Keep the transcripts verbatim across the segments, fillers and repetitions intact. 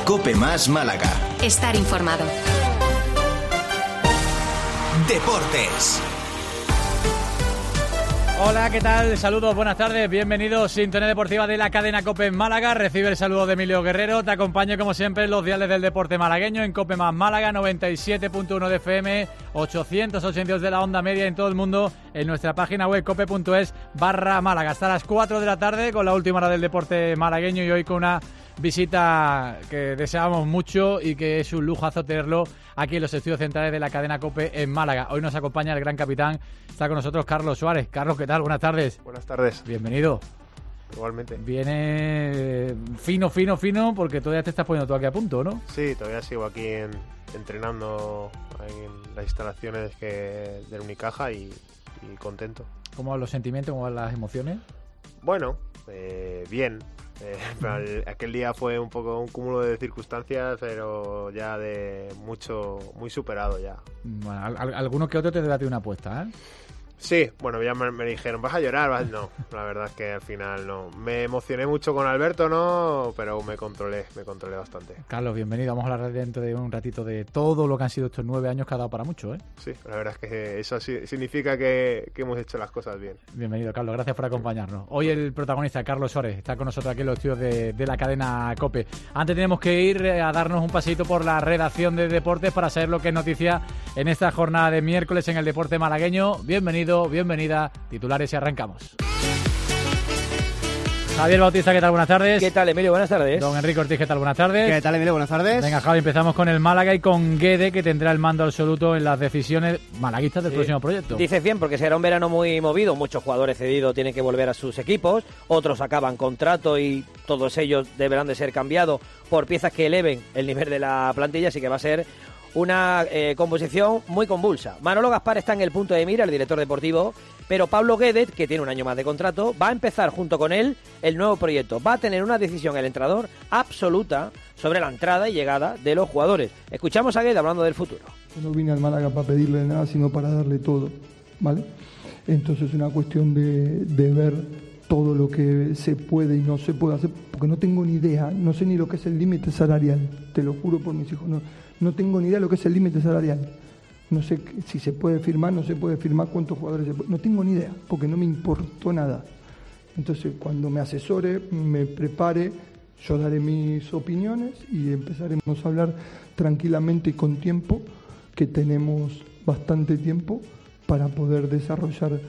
Cope Más Málaga. Estar informado. Deportes. Hola, ¿qué tal? Saludos, buenas tardes, bienvenidos. Sintonía deportiva de la cadena Cope en Málaga. Recibe el saludo de Emilio Guerrero. Te acompaño como siempre en los diales del deporte malagueño en Cope Más Málaga, noventa y siete punto uno de F M, ochocientos ochenta y dos de la onda media en todo el mundo, en nuestra página web cope punto es barra Málaga. Hasta las cuatro de la tarde con la última hora del deporte malagueño y hoy con una visita que deseamos mucho y que es un lujazo tenerlo aquí en los estudios centrales de la cadena COPE en Málaga. Hoy nos acompaña el gran capitán, está con nosotros Carlos Suárez. Carlos, ¿qué tal? Buenas tardes. Buenas tardes. Bienvenido. Igualmente. Viene fino, fino, fino, porque todavía te estás poniendo tú aquí a punto, ¿no? Sí, todavía sigo aquí en, entrenando en las instalaciones que, del Unicaja y, y contento. ¿Cómo van los sentimientos, cómo van las emociones? Bueno, eh, bien. Eh, aquel día fue un poco un cúmulo de circunstancias, pero ya de mucho, muy superado ya. Bueno, al, alguno que otro te debate una apuesta, ¿eh? Sí, bueno, ya me, me dijeron, ¿vas a llorar? ¿Vas? No, la verdad es que al final no. Me emocioné mucho con Alberto, ¿no? Pero me controlé, me controlé bastante. Carlos, bienvenido. Vamos a hablar dentro de un ratito de todo lo que han sido estos nueve años que ha dado para mucho, ¿eh? Sí, la verdad es que eso sí, significa que, que hemos hecho las cosas bien. Bienvenido, Carlos. Gracias por acompañarnos. Hoy el protagonista, Carlos Suárez, está con nosotros aquí en los estudios de, de la cadena COPE. Antes tenemos que ir a darnos un paseíto por la redacción de deportes para saber lo que es noticia en esta jornada de miércoles en el deporte malagueño. Bienvenido, bienvenida. Titulares y arrancamos. Javier Bautista, ¿qué tal? Buenas tardes. ¿Qué tal, Emilio? Buenas tardes. Don Enrique Ortiz, ¿qué tal? Buenas tardes. ¿Qué tal, Emilio? Buenas tardes. Venga, Javi, empezamos con el Málaga y con Guede, que tendrá el mando absoluto en las decisiones malaguistas del sí. próximo proyecto. Dices bien, porque será un verano muy movido. Muchos jugadores cedidos tienen que volver a sus equipos, otros acaban contrato y todos ellos deberán de ser cambiados por piezas que eleven el nivel de la plantilla, así que va a ser una eh, composición muy convulsa. Manolo Gaspar está en el punto de mira, el director deportivo, pero Pablo Guedes, que tiene un año más de contrato, va a empezar junto con él el nuevo proyecto. Va a tener una decisión el entrenador absoluta sobre la entrada y llegada de los jugadores. Escuchamos a Guedes hablando del futuro. Yo no vine al Málaga para pedirle nada, sino para darle todo, ¿vale? Entonces es una cuestión de, de ver todo lo que se puede y no se puede hacer, porque no tengo ni idea, no sé ni lo que es el límite salarial, te lo juro por mis hijos, no, no tengo ni idea de lo que es el límite salarial. No sé si se puede firmar, no se puede firmar, cuántos jugadores se puede... No tengo ni idea, porque no me importó nada. Entonces, cuando me asesore, me prepare, yo daré mis opiniones y empezaremos a hablar tranquilamente y con tiempo, que tenemos bastante tiempo para poder desarrollar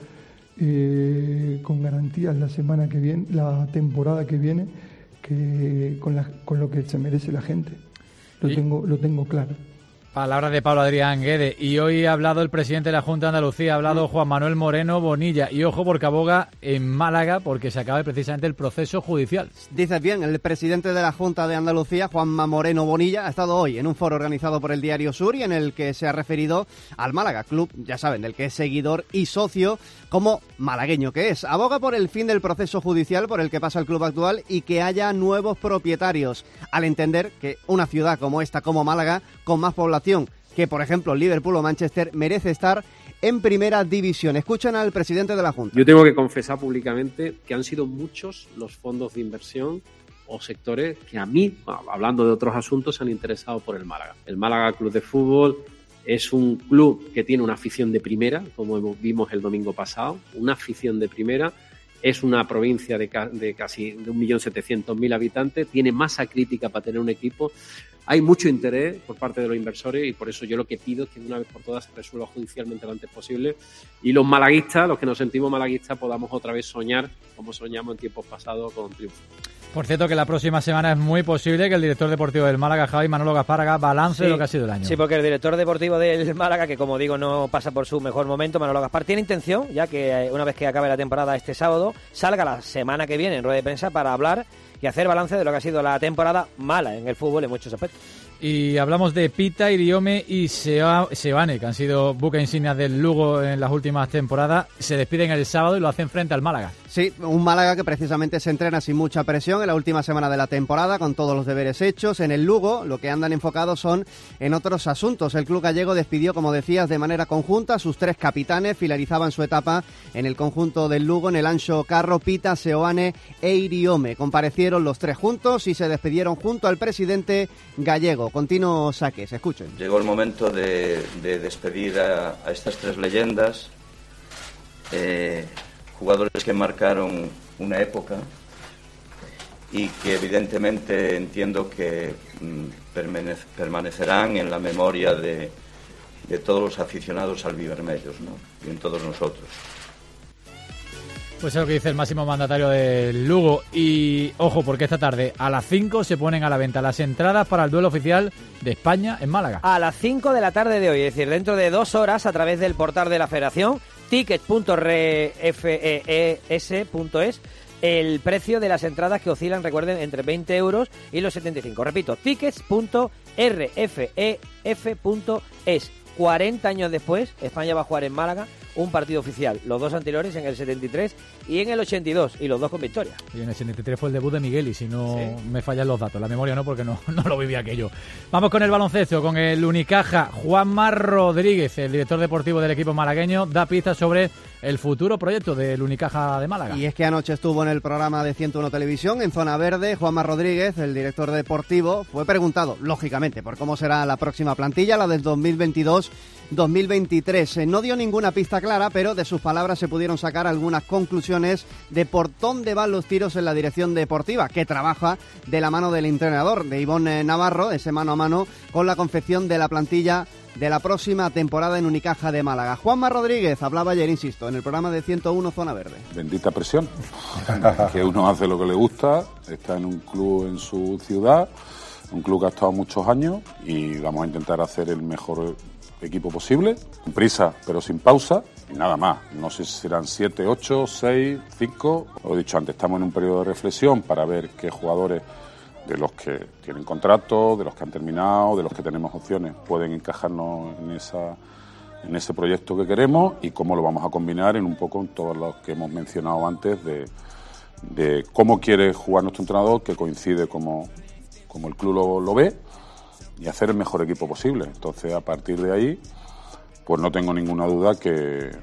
eh, con garantías la semana que viene, la temporada que viene, que con, la, con lo que se merece la gente. Lo tengo, lo tengo claro. Palabras de Pablo Adrián Guede. Y hoy ha hablado el presidente de la Junta de Andalucía, ha hablado Juan Manuel Moreno Bonilla. Y ojo, porque aboga en Málaga, porque se acaba precisamente el proceso judicial. Dices bien, el presidente de la Junta de Andalucía, Juanma Moreno Bonilla, ha estado hoy en un foro organizado por el Diario Sur y en el que se ha referido al Málaga Club, ya saben, del que es seguidor y socio, como malagueño que es. Aboga por el fin del proceso judicial por el que pasa el club actual y que haya nuevos propietarios, al entender que una ciudad como esta, como Málaga, con más población que, por ejemplo, Liverpool o Manchester, merece estar en primera división. Escuchan al presidente de la Junta. Yo tengo que confesar públicamente que han sido muchos los fondos de inversión o sectores que a mí, hablando de otros asuntos, se han interesado por el Málaga. El Málaga Club de Fútbol es un club que tiene una afición de primera, como vimos el domingo pasado, una afición de primera. Es una provincia de, ca- de casi de un millón setecientos mil habitantes, tiene masa crítica para tener un equipo. Hay mucho interés por parte de los inversores y por eso yo lo que pido es que de una vez por todas se resuelva judicialmente lo antes posible y los malaguistas, los que nos sentimos malaguistas, podamos otra vez soñar como soñamos en tiempos pasados con triunfo. Por cierto, que la próxima semana es muy posible que el director deportivo del Málaga, Javi Manolo Gaspar, haga balance sí, de lo que ha sido el año. Sí, porque el director deportivo del Málaga, que como digo no pasa por su mejor momento, Manolo Gaspar, tiene intención, ya que una vez que acabe la temporada este sábado, salga la semana que viene en rueda de prensa para hablar y hacer balance de lo que ha sido la temporada mala en el fútbol en muchos aspectos. Y hablamos de Pita, Iriome y Seoane, que han sido buques insignias del Lugo en las últimas temporadas. Se despiden el sábado y lo hacen frente al Málaga. Sí, un Málaga que precisamente se entrena sin mucha presión en la última semana de la temporada, con todos los deberes hechos. En el Lugo, lo que andan enfocados son en otros asuntos. El club gallego despidió, como decías, de manera conjunta a sus tres capitanes. Finalizaban su etapa en el conjunto del Lugo, en el Anxo Carro, Pita, Seoane e Iriome. Comparecieron los tres juntos y se despidieron junto al presidente gallego. Continuo Saques, escuchen. Llegó el momento de, de despedir a, a estas tres leyendas. Eh... Jugadores que marcaron una época y que evidentemente entiendo que mm, permanec- permanecerán en la memoria de, de todos los aficionados albivermellos, ¿no? Y en todos nosotros. Pues es lo que dice el máximo mandatario del Lugo. Y ojo, porque esta tarde a las cinco se ponen a la venta las entradas para el duelo oficial de España en Málaga. A las cinco de la tarde de hoy, es decir, dentro de dos horas, a través del portal de la Federación, tickets punto r f e s punto es, el precio de las entradas que oscilan, recuerden, entre veinte euros y los setenta y cinco. Repito, tickets punto r f e s punto es. cuarenta años después, España va a jugar en Málaga un partido oficial. Los dos anteriores en el setenta y tres y en el ochenta y dos, y los dos con victoria. Y en el setenta y tres fue el debut de Miguel, y si no sí. me fallan los datos, la memoria no, porque no, no lo viví aquello. Vamos con el baloncesto, con el Unicaja. Juanma Rodríguez, el director deportivo del equipo malagueño, da pistas sobre el futuro proyecto del Unicaja de Málaga. Y es que anoche estuvo en el programa de ciento uno Televisión, en Zona Verde. Juanma Rodríguez, el director deportivo, fue preguntado, lógicamente, por cómo será la próxima plantilla, la del dos mil veintidós dos mil veintitrés. No dio ninguna pista clara, pero de sus palabras se pudieron sacar algunas conclusiones de por dónde van los tiros en la dirección deportiva, que trabaja de la mano del entrenador, de Ivonne Navarro, ese mano a mano con la confección de la plantilla de la próxima temporada en Unicaja de Málaga. Juanma Rodríguez hablaba ayer, insisto, en el programa de ciento uno Zona Verde. Bendita presión, que uno hace lo que le gusta, está en un club en su ciudad, un club que ha estado muchos años, y vamos a intentar hacer el mejor equipo posible, con prisa pero sin pausa, y nada más. No sé si serán siete, ocho, seis, cinco, lo he dicho antes, estamos en un periodo de reflexión para ver qué jugadores de los que tienen contrato, de los que han terminado, de los que tenemos opciones, pueden encajarnos en esa en ese proyecto que queremos, y cómo lo vamos a combinar en un poco en todos los que hemos mencionado antes de, de cómo quiere jugar nuestro entrenador, que coincide como, como el club lo, lo ve, y hacer el mejor equipo posible. Entonces, a partir de ahí, pues no tengo ninguna duda que,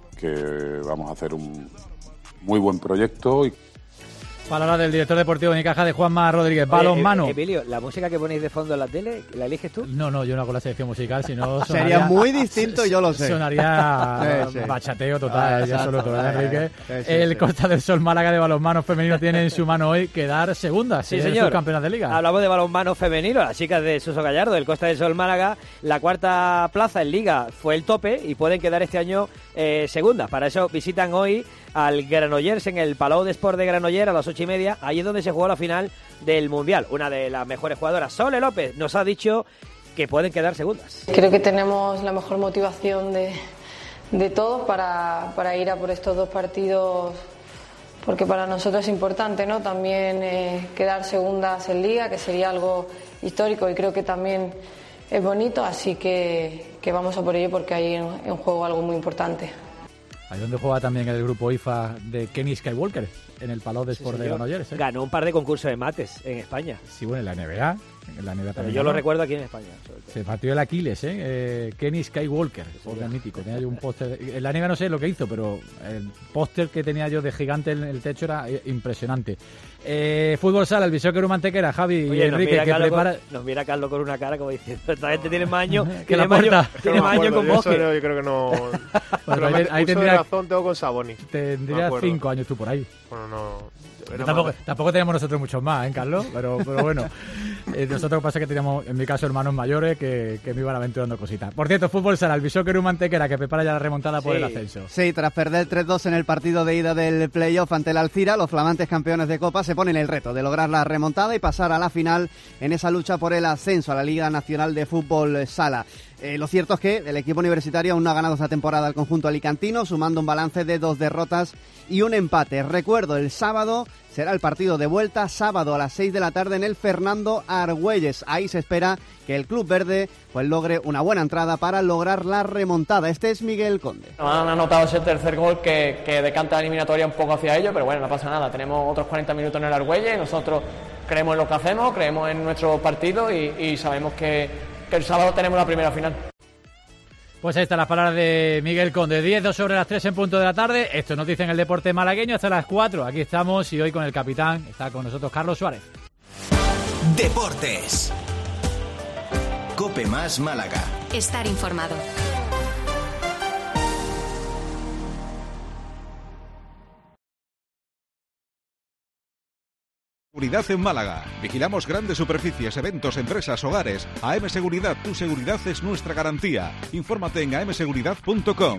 que vamos a hacer un muy buen proyecto. Y Palabra del director deportivo de Unicaja, de Juanma Rodríguez. Balonmano. Eh, eh, Emilio, ¿la música que ponéis de fondo en la tele, la eliges tú? No, no, yo no hago la selección musical, sino sería muy distinto, yo lo sé. Sonaría sí, sí. bachateo total, ah, ya solo todo, ¿eh, Enrique? Sí, sí, el sí. Costa del Sol Málaga de balonmano femenino tiene en su mano hoy quedar segunda, sí, señor. Subcampeonas de Liga. Hablamos de balonmano femenino, las chicas de Suso Gallardo, del Costa del Sol Málaga. La cuarta plaza en Liga fue el tope y pueden quedar este año eh, segundas. Para eso visitan hoy al Granollers en el Palau de Sport de Granollers a las ocho y media. Ahí es donde se jugó la final del Mundial. Una de las mejores jugadoras, Sole López, nos ha dicho que pueden quedar segundas. Creo que tenemos la mejor motivación de, de todos para, para ir a por estos dos partidos, porque para nosotros es importante, ¿no? También eh, quedar segundas en Liga, que sería algo histórico, y creo que también es bonito, así que, que vamos a por ello, porque hay en, en juego algo muy importante. Ahí donde juega también el grupo I F A de Kenny Skywalker, en el Palau de Sport sí, de Granollers. ¿eh? Ganó un par de concursos de mates en España. Sí, bueno, en la N B A. En la N B A también. Yo lo recuerdo aquí en España. Se partió el Aquiles, ¿eh? eh Kenny Skywalker, el mítico. Tenía yo un póster. En la N B A no sé lo que hizo, pero el póster que tenía yo de gigante en el techo era impresionante. Eh, fútbol sala, el Bisóquero Mantequera, Javi Oye, y Enrique, que prepara... Con, nos mira Carlos con una cara como diciendo, esta gente tiene más años que la puerta. Tiene más años con Bosque. Yo creo que no... bueno, ahí, ahí tendría razón, tengo con Saboni. Tendría no cinco años tú por ahí. Bueno, no... Tampoco, tampoco tenemos nosotros muchos más, ¿eh, Carlos? Pero, pero bueno, eh, nosotros pasa que teníamos, en mi caso, hermanos mayores que, que me iban aventurando cositas. Por cierto, fútbol sala, el Bisóquero Mantequera, que prepara ya la remontada sí. por el ascenso. Sí, tras perder tres dos en el partido de ida del playoff ante el Alcira, los flamantes campeones de Copa se ponen el reto de lograr la remontada y pasar a la final en esa lucha por el ascenso a la Liga Nacional de Fútbol Sala. Eh, lo cierto es que el equipo universitario aún no ha ganado esta temporada al conjunto alicantino, sumando un balance de dos derrotas y un empate. Recuerdo, el sábado será el partido de vuelta, sábado a las seis de la tarde en el Fernando Argüelles. Ahí se espera que el club verde pues logre una buena entrada para lograr la remontada. Este es Miguel Conde. Han anotado ese tercer gol que, que decanta la eliminatoria un poco hacia ellos, pero bueno, no pasa nada. Tenemos otros cuarenta minutos en el Argüelles y nosotros creemos en lo que hacemos, creemos en nuestro partido y, y sabemos que, que el sábado tenemos la primera final. Pues ahí están las palabras de Miguel Conde. diez, dos sobre las tres en punto de la tarde. Esto nos dicen el deporte malagueño hasta las cuatro. Aquí estamos y hoy con el capitán está con nosotros Carlos Suárez. Deportes. Cope Más Málaga. Estar informado. Seguridad en Málaga. Vigilamos grandes superficies, eventos, empresas, hogares. A M Seguridad, tu seguridad es nuestra garantía. Infórmate en a m seguridad punto com.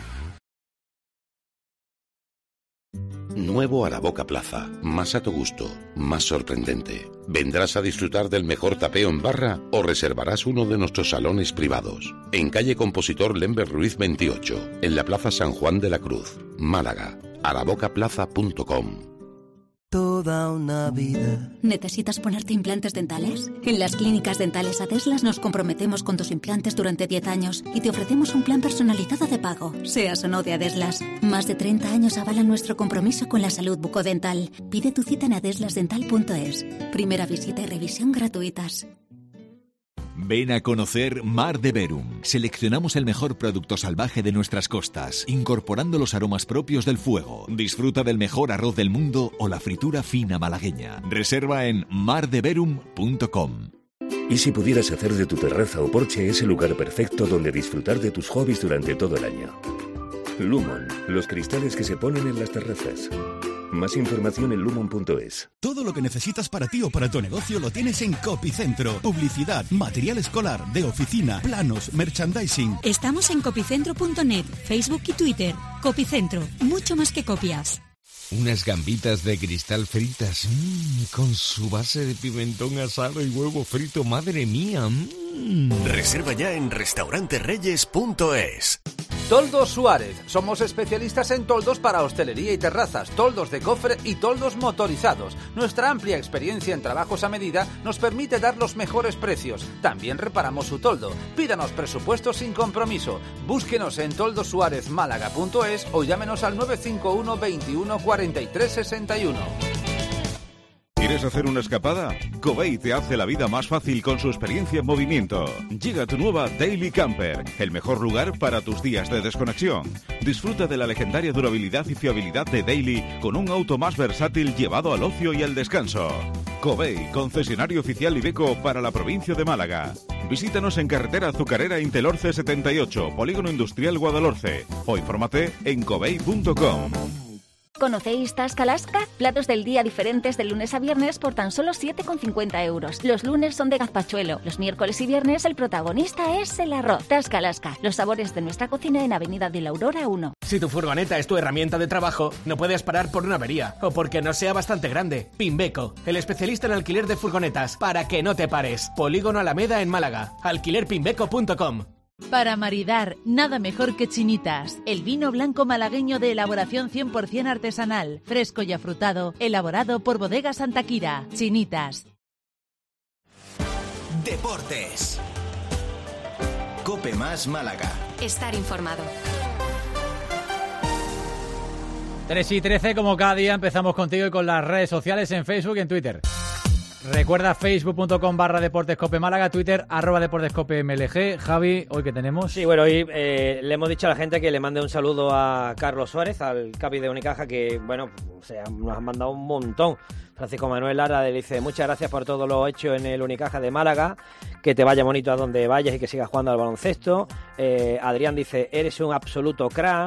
Nuevo Araboca Plaza, más a tu gusto, más sorprendente. ¿Vendrás a disfrutar del mejor tapeo en barra o reservarás uno de nuestros salones privados? En calle Compositor Lember Ruiz veintiocho, en la Plaza San Juan de la Cruz, Málaga. araboca plaza punto com. Toda una vida. ¿Necesitas ponerte implantes dentales? En las clínicas dentales Adeslas nos comprometemos con tus implantes durante diez años y te ofrecemos un plan personalizado de pago, seas o no de Adeslas. Más de treinta años avalan nuestro compromiso con la salud bucodental. Pide tu cita en adeslas dental punto es. Primera visita y revisión gratuitas. Ven a conocer Mar de Verum. Seleccionamos el mejor producto salvaje de nuestras costas, incorporando los aromas propios del fuego. Disfruta del mejor arroz del mundo o la fritura fina malagueña. Reserva en mar de verum punto com. ¿Y si pudieras hacer de tu terraza o porche ese lugar perfecto donde disfrutar de tus hobbies durante todo el año? Lumon, los cristales que se ponen en las terrazas. Más información en lumon punto es. Todo lo que necesitas para ti o para tu negocio lo tienes en Copicentro. Publicidad, material escolar, de oficina, planos, merchandising. Estamos en copicentro punto net, Facebook y Twitter. Copicentro, mucho más que copias. Unas gambitas de cristal fritas, mmm, con su base de pimentón asado y huevo frito, madre mía. Mmm. Reserva ya en restaurante reyes punto es. Toldos Suárez. Somos especialistas en toldos para hostelería y terrazas, toldos de cofre y toldos motorizados. Nuestra amplia experiencia en trabajos a medida nos permite dar los mejores precios. También reparamos su toldo. Pídanos presupuestos sin compromiso. Búsquenos en toldos suárez málaga punto es o llámenos al nueve cinco uno, veintiuno, cuarenta y tres, sesenta y uno. ¿Quieres hacer una escapada? Covey te hace la vida más fácil con su experiencia en movimiento. Llega tu nueva Daily Camper, el mejor lugar para tus días de desconexión. Disfruta de la legendaria durabilidad y fiabilidad de Daily con un auto más versátil llevado al ocio y al descanso. Covey, concesionario oficial Iveco para la provincia de Málaga. Visítanos en carretera Azucarera Intelorce setenta y ocho, Polígono Industrial Guadalhorce, o infórmate en covey punto com. ¿Conocéis Tascalaska? Platos del día diferentes de lunes a viernes por tan solo siete con cincuenta euros. Los lunes son de gazpachuelo, los miércoles y viernes el protagonista es el arroz. Tascalaska, los sabores de nuestra cocina en Avenida de la Aurora uno. Si tu furgoneta es tu herramienta de trabajo, no puedes parar por una avería o porque no sea bastante grande. Pimbeco, el especialista en alquiler de furgonetas, para que no te pares. Polígono Alameda en Málaga. alquiler pimbeco punto com. Para maridar, nada mejor que Chinitas, el vino blanco malagueño de elaboración cien por ciento artesanal, fresco y afrutado, elaborado por Bodega Santa Quira. Chinitas. Deportes. Cope Más Málaga. Estar informado. tres y trece, como cada día, empezamos contigo y con las redes sociales en Facebook y en Twitter. Recuerda facebook punto com barra deportescope Málaga, Twitter arroba deportescope mlg. Javi, ¿hoy qué tenemos? Sí, bueno, hoy eh, le hemos dicho a la gente que le mande un saludo a Carlos Suárez, al capi de Unicaja, que, bueno, o sea, nos han mandado un montón. Francisco Manuel Lara le dice: muchas gracias por todo lo hecho en el Unicaja de Málaga, que te vaya bonito a donde vayas y que sigas jugando al baloncesto. eh, Adrián dice: eres un absoluto crash.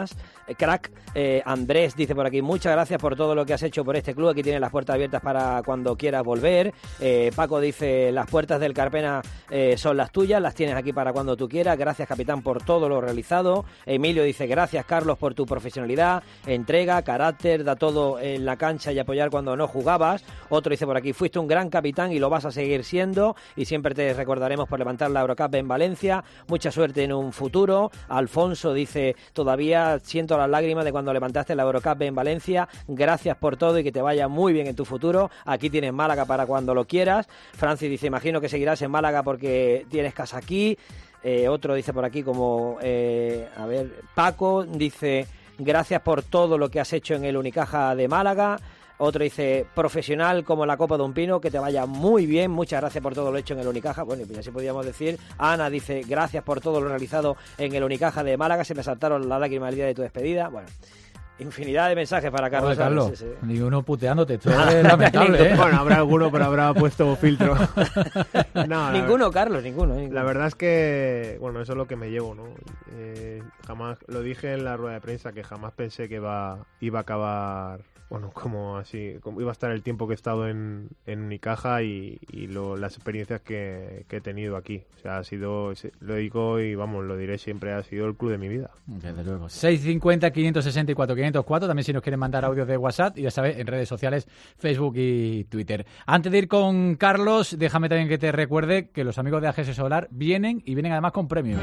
eh, crack. Eh, Andrés dice por aquí, muchas gracias por todo lo que has hecho por este club, aquí tienes las puertas abiertas para cuando quieras volver. Eh, Paco dice, las puertas del Carpena eh, son las tuyas, las tienes aquí para cuando tú quieras. Gracias, capitán, por todo lo realizado. Emilio dice, gracias, Carlos, por tu profesionalidad, entrega, carácter, da todo en la cancha y apoyar cuando no jugabas. Otro dice por aquí, fuiste un gran capitán y lo vas a seguir siendo y siempre te recordaremos por levantar la Eurocup en Valencia. Mucha suerte en un futuro. Alfonso dice, todavía siento las lágrimas de cuando levantaste la Eurocup en Valencia. Gracias por todo y que te vaya muy bien en tu futuro. Aquí tienes Málaga para cuando lo quieras. Francis dice, imagino que seguirás en Málaga porque tienes casa aquí. Eh, otro dice por aquí como, eh, a ver, Paco dice, gracias por todo lo que has hecho en el Unicaja de Málaga. Otro dice, profesional como la copa de un pino, que te vaya muy bien, muchas gracias por todo lo hecho en el Unicaja. Bueno, pues así podríamos decir. Ana dice, gracias por todo lo realizado en el Unicaja de Málaga, se me saltaron las lágrimas el día de tu despedida. Bueno, infinidad de mensajes para Carlos. Oye, Carlos, sí, sí. Ni uno puteándote, esto es lamentable, ¿eh? Bueno, habrá alguno, pero habrá puesto filtro. No, ninguno, Carlos, ninguno, ninguno. La verdad es que, bueno, eso es lo que me llevo, ¿no? Eh, jamás, lo dije en la rueda de prensa, que jamás pensé que iba, iba a acabar, bueno, como así, como iba a estar el tiempo que he estado en, en Unicaja y, y lo, las experiencias que, que he tenido aquí. O sea, ha sido, lo digo y vamos, lo diré siempre, ha sido el club de mi vida. Desde luego. seis cincuenta, quinientos sesenta y cuatro, quinientos cuatro, también si nos quieren mandar audios de WhatsApp, y ya sabes, en redes sociales, Facebook y Twitter. Antes de ir con Carlos, déjame también que te recuerde que los amigos de A G S Solar vienen y vienen además con premios.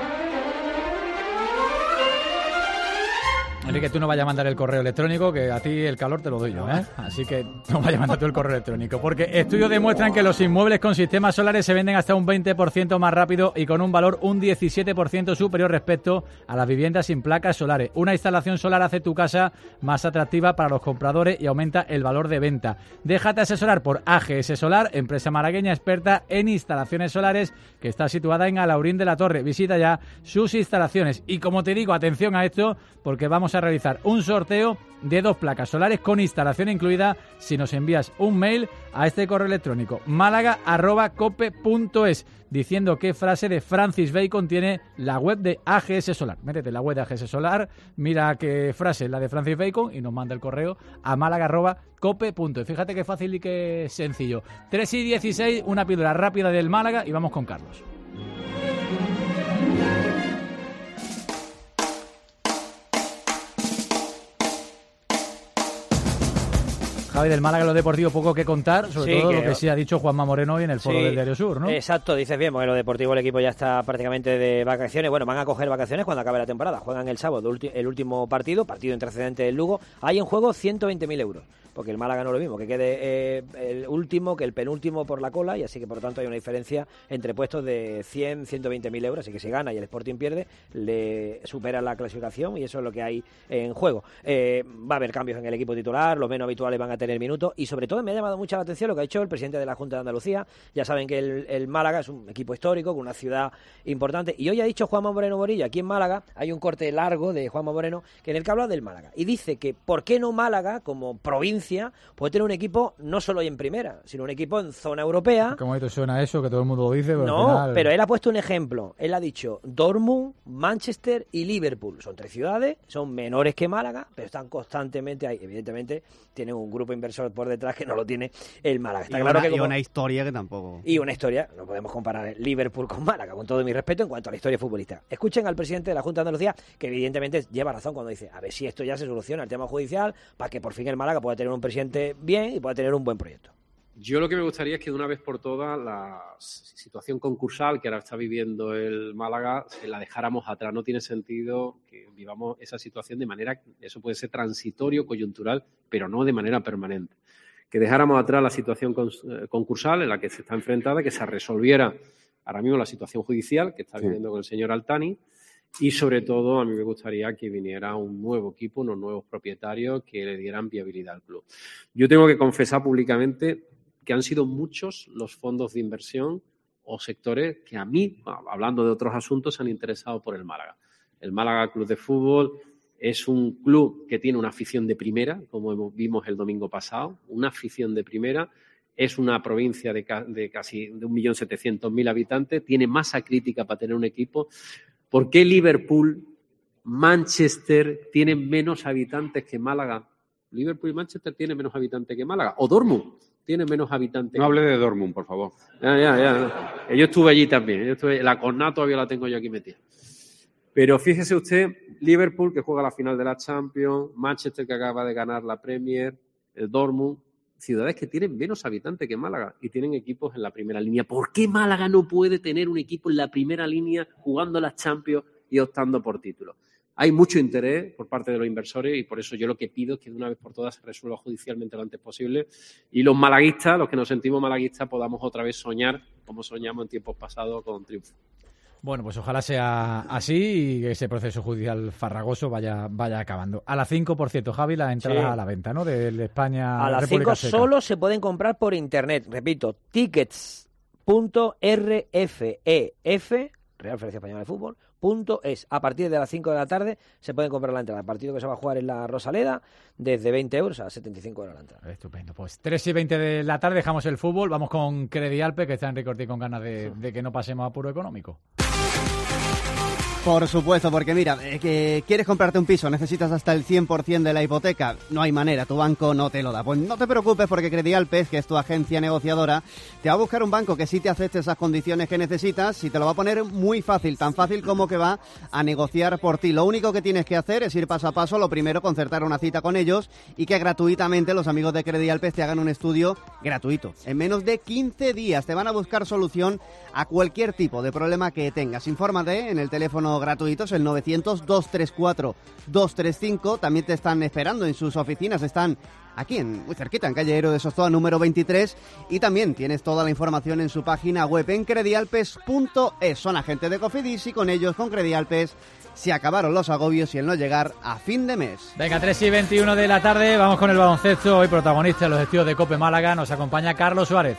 Enrique, tú no vayas a mandar el correo electrónico, que a ti el calor te lo doy yo, ¿eh? Así que no vayas a mandar tú el correo electrónico, porque estudios demuestran que los inmuebles con sistemas solares se venden hasta un veinte por ciento más rápido y con un valor un diecisiete por ciento superior respecto a las viviendas sin placas solares. Una instalación solar hace tu casa más atractiva para los compradores y aumenta el valor de venta. Déjate asesorar por A G S Solar, empresa malagueña experta en instalaciones solares, que está situada en Alaurín de la Torre. Visita ya sus instalaciones. Y como te digo, atención a esto, porque vamos a realizar un sorteo de dos placas solares con instalación incluida si nos envías un mail a este correo electrónico málaga arroba cope punto es diciendo qué frase de Francis Bacon tiene la web de A G S Solar. Métete en la web de A G S Solar, mira qué frase es la de Francis Bacon y nos manda el correo a málaga arroba cope punto es. Fíjate qué fácil y qué sencillo. tres y dieciséis, una píldora rápida del Málaga y vamos con Carlos. Javi, del Málaga, lo deportivo, poco que contar, sobre sí, todo que... lo que sí ha dicho Juanma Moreno hoy en el foro sí, del Diario Sur, ¿no? Exacto, dices bien, porque lo deportivo, el equipo ya está prácticamente de vacaciones. Bueno, van a coger vacaciones cuando acabe la temporada. Juegan el sábado el último partido, partido antecedente del Lugo. Hay en juego ciento veinte mil euros, porque el Málaga no es lo mismo, que quede eh, el último que el penúltimo por la cola, y así que por lo tanto hay una diferencia entre puestos de cien, ciento veinte mil euros, así que si gana y el Sporting pierde, le supera la clasificación y eso es lo que hay en juego. Eh, va a haber cambios en el equipo titular, los menos habituales van a tener minutos y sobre todo me ha llamado mucha la atención lo que ha dicho el presidente de la Junta de Andalucía. Ya saben que el, el Málaga es un equipo histórico, con una ciudad importante, y hoy ha dicho Juanma Moreno Morilla, aquí en Málaga hay un corte largo de Juanma Moreno que en el que habla del Málaga y dice que ¿por qué no Málaga como provincia puede tener un equipo no solo en primera, sino un equipo en zona europea? ¿Cómo te suena eso? Que todo el mundo lo dice. Pero no, al final... pero él ha puesto un ejemplo. Él ha dicho Dortmund, Manchester y Liverpool. Son tres ciudades, son menores que Málaga, pero están constantemente ahí. Evidentemente tienen un grupo inversor por detrás que no lo tiene el Málaga. Está y claro una, que como... y una historia que tampoco... Y una historia, no podemos comparar Liverpool con Málaga, con todo mi respeto en cuanto a la historia futbolista. Escuchen al presidente de la Junta de Andalucía, que evidentemente lleva razón cuando dice, a ver si esto ya se soluciona, el tema judicial, para que por fin el Málaga pueda tener un presidente bien y pueda tener un buen proyecto. Yo lo que me gustaría es que de una vez por todas la situación concursal que ahora está viviendo el Málaga se la dejáramos atrás. No tiene sentido que vivamos esa situación de manera, eso puede ser transitorio, coyuntural, pero no de manera permanente. Que dejáramos atrás la situación concursal en la que se está enfrentada, que se resolviera ahora mismo la situación judicial que está viviendo con el señor Altani. Y sobre todo a mí me gustaría que viniera un nuevo equipo, unos nuevos propietarios que le dieran viabilidad al club. Yo tengo que confesar públicamente que han sido muchos los fondos de inversión o sectores que a mí, hablando de otros asuntos, se han interesado por el Málaga. El Málaga Club de Fútbol es un club que tiene una afición de primera, como vimos el domingo pasado, una afición de primera. Es una provincia de, ca- de casi de un millón setecientos mil habitantes, tiene masa crítica para tener un equipo. ¿Por qué Liverpool, Manchester tiene menos habitantes que Málaga. Liverpool y Manchester tienen menos habitantes que Málaga. O Dortmund tiene menos habitantes. No hable de Dortmund, por favor. Ya, ya, ya. Yo estuve allí también. Yo estuve... La Cornat todavía la tengo yo aquí metida. Pero fíjese usted, Liverpool, que juega la final de la Champions, Manchester, que acaba de ganar la Premier, el Dortmund, ciudades que tienen menos habitantes que Málaga y tienen equipos en la primera línea. ¿Por qué Málaga no puede tener un equipo en la primera línea jugando las Champions y optando por títulos? Hay mucho interés por parte de los inversores y por eso yo lo que pido es que de una vez por todas se resuelva judicialmente lo antes posible y los malaguistas, los que nos sentimos malaguistas, podamos otra vez soñar como soñamos en tiempos pasados con triunfo. Bueno, pues ojalá sea así y que ese proceso judicial farragoso vaya vaya acabando. A las cinco, por cierto, Javi, la entrada Sí. a la venta, ¿no? De España A las República cinco Checa. solo se pueden comprar por internet. Repito, tickets punto r f e f, Real Federación Española de Fútbol, punto es. A partir de las cinco de la tarde se pueden comprar la entrada. El partido que se va a jugar en la Rosaleda, desde veinte euros a setenta y cinco euros la entrada. Estupendo. Pues tres y veinte de la tarde dejamos el fútbol. Vamos con Credialpe, que está en Ricorti con ganas de, de que no pasemos a apuro económico. Por supuesto, porque mira, eh, que quieres comprarte un piso, necesitas hasta el cien por ciento de la hipoteca, no hay manera, tu banco no te lo da. Pues no te preocupes porque Credialpe, que es tu agencia negociadora, te va a buscar un banco que sí te acepte esas condiciones que necesitas y te lo va a poner muy fácil, tan fácil como que va a negociar por ti. Lo único que tienes que hacer es ir paso a paso, lo primero, concertar una cita con ellos y que gratuitamente los amigos de Credialpe te hagan un estudio gratuito. En menos de quince días te van a buscar solución a cualquier tipo de problema que tengas. Infórmate en el teléfono gratuito, es el novecientos, dos tres cuatro, dos tres cinco. También te están esperando en sus oficinas, están aquí en, muy cerquita, en calle Héroe de Sostoa número veintitrés, y también tienes toda la información en su página web en credialpes punto es. Son agentes de Cofidis y con ellos, con Credialpes, se acabaron los agobios y el no llegar a fin de mes. Venga, tres y veintiuno de la tarde, vamos con el baloncesto. Hoy protagonista de los estudios de COPE Málaga, nos acompaña Carlos Suárez.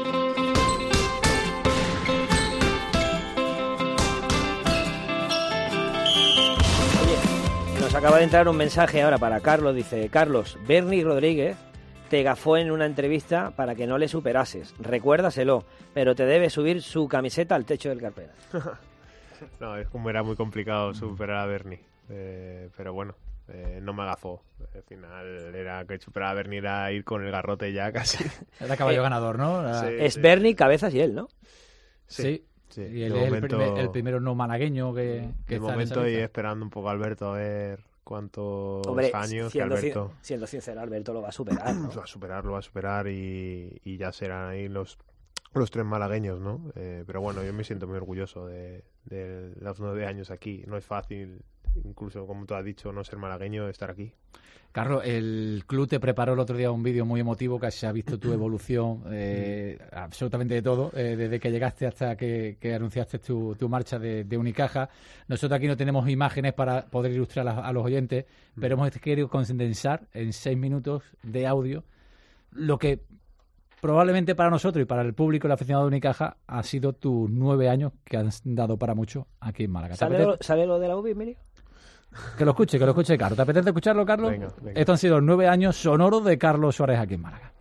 Nos acaba de entrar un mensaje ahora para Carlos. Dice: Carlos, Bernie Rodríguez te gafó en una entrevista para que no le superases. Recuérdaselo, pero te debe subir su camiseta al techo del Carpena. No, es como era muy complicado superar a Bernie. Eh, pero bueno, eh, no me agafó. Al final era que superar a Bernie era ir con el garrote ya casi. Era caballo eh, ganador, ¿no? Era... Sí, es sí. Bernie, Cabezas y él, ¿no? Sí. sí. Sí, y él es momento, el, primer, el primero no malagueño que, que de está momento en y esperando un poco a Alberto a ver cuántos Hombre, años siendo, que Alberto... siendo sincero, Alberto lo va a superar, ¿no? Lo va a superar, lo va a superar y, y ya serán ahí los, los tres malagueños, ¿no? Eh, pero bueno, yo me siento muy orgulloso de, de los nueve años aquí. No es fácil, incluso como tú has dicho, no ser malagueño, estar aquí. Carlos, el club te preparó el otro día un vídeo muy emotivo que se ha visto tu evolución, eh, absolutamente de todo, eh, desde que llegaste hasta que, que anunciaste tu, tu marcha de, de Unicaja. Nosotros aquí no tenemos imágenes para poder ilustrar a, a los oyentes, pero hemos querido condensar en seis minutos de audio lo que probablemente para nosotros y para el público y el aficionado de Unicaja ha sido tus nueve años que han dado para mucho aquí en Málaga. ¿Sale lo, ¿Sale lo de la U B I, Emilio? Que lo escuche, que lo escuche Carlos. ¿Te apetece escucharlo, Carlos? Venga, venga. Estos han sido nueve años sonoros de Carlos Suárez aquí en Málaga.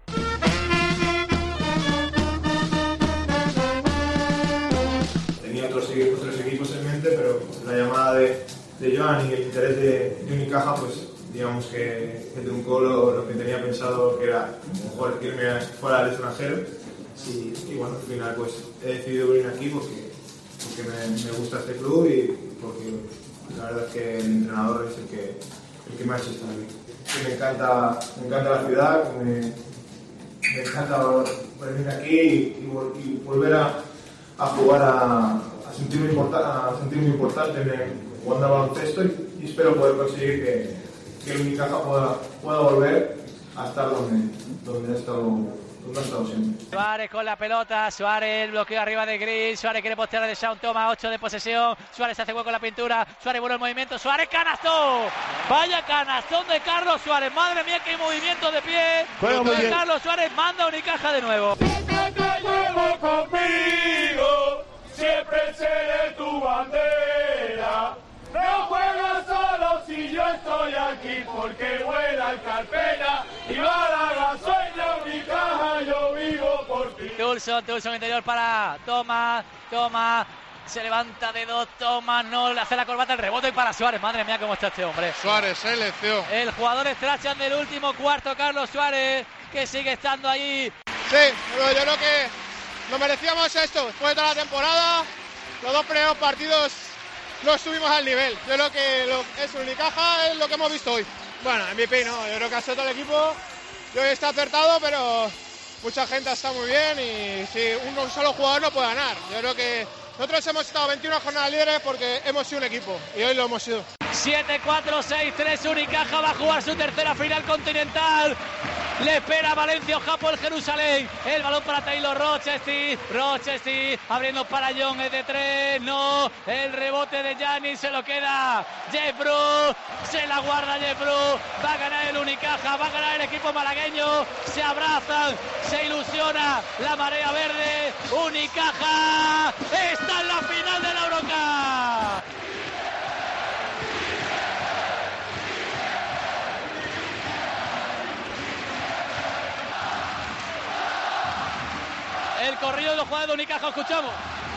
Tenía otros, otros equipos en mente, pero la llamada de, de Joan y el interés de, de Unicaja, pues digamos que, que truncó lo, lo que tenía pensado, que era mejor irme fuera del extranjero. Y, y bueno, al final pues he decidido venir aquí porque, porque me, me gusta este club y porque la verdad es que el entrenador es el que, el que me ha hecho estar aquí. Que me encanta, me encanta la ciudad, me, me encanta venir aquí y, y, y volver a, a jugar, a, a, sentirme importa, a sentirme importante en el, jugando al baloncesto y, y espero poder conseguir que, que el Unicaja pueda, pueda volver a estar donde, donde ha estado. Suárez con la pelota, Suárez el bloqueo arriba de Gris, Suárez quiere postear de Shaun, toma ocho de posesión, Suárez hace hueco en la pintura, Suárez vuelve el movimiento, Suárez canastón, vaya canastón de Carlos Suárez, madre mía qué movimiento de pie, bueno, de Carlos Suárez manda a Unicaja de nuevo. Siempre te llevo conmigo, siempre seré tu bandera. No juegas solo si yo estoy aquí, porque vuela el Carpena y Málaga sueña Unicaja, yo vivo por ti. Tulson, Tulson interior para Toma, Toma, se levanta de dos tomas, no le hace la corbata, el rebote y para Suárez. Madre mía, cómo está este hombre. Suárez, selección. El jugador estrella del último cuarto, Carlos Suárez, que sigue estando ahí. Sí, pero yo creo que nos merecíamos esto después de toda la temporada. Los dos primeros partidos no estuvimos al nivel. Yo creo que lo, es Unicaja es lo que hemos visto hoy. Bueno, M V P no, yo creo que ha sido todo el equipo. Yo está acertado, pero mucha gente está muy bien y si un solo jugador no puede ganar. Yo creo que nosotros hemos estado veintiuna jornadas líderes porque hemos sido un equipo y hoy lo hemos sido. siete cuatro seis tres, Unicaja va a jugar su tercera final continental. Le espera Valencia o Japón, el Jerusalén. El balón para Taylor Rochester. Rochester abriendo para John, es de tres. No, el rebote de Giannis se lo queda Jeff Bru. Se la guarda Jeff Bru. Va a ganar el Unicaja, va a ganar el equipo malagueño. Se abrazan, se ilusiona la marea verde. Unicaja está en la final de la Eurocup. El corrido de los jugadores de Unicaja, escuchamos.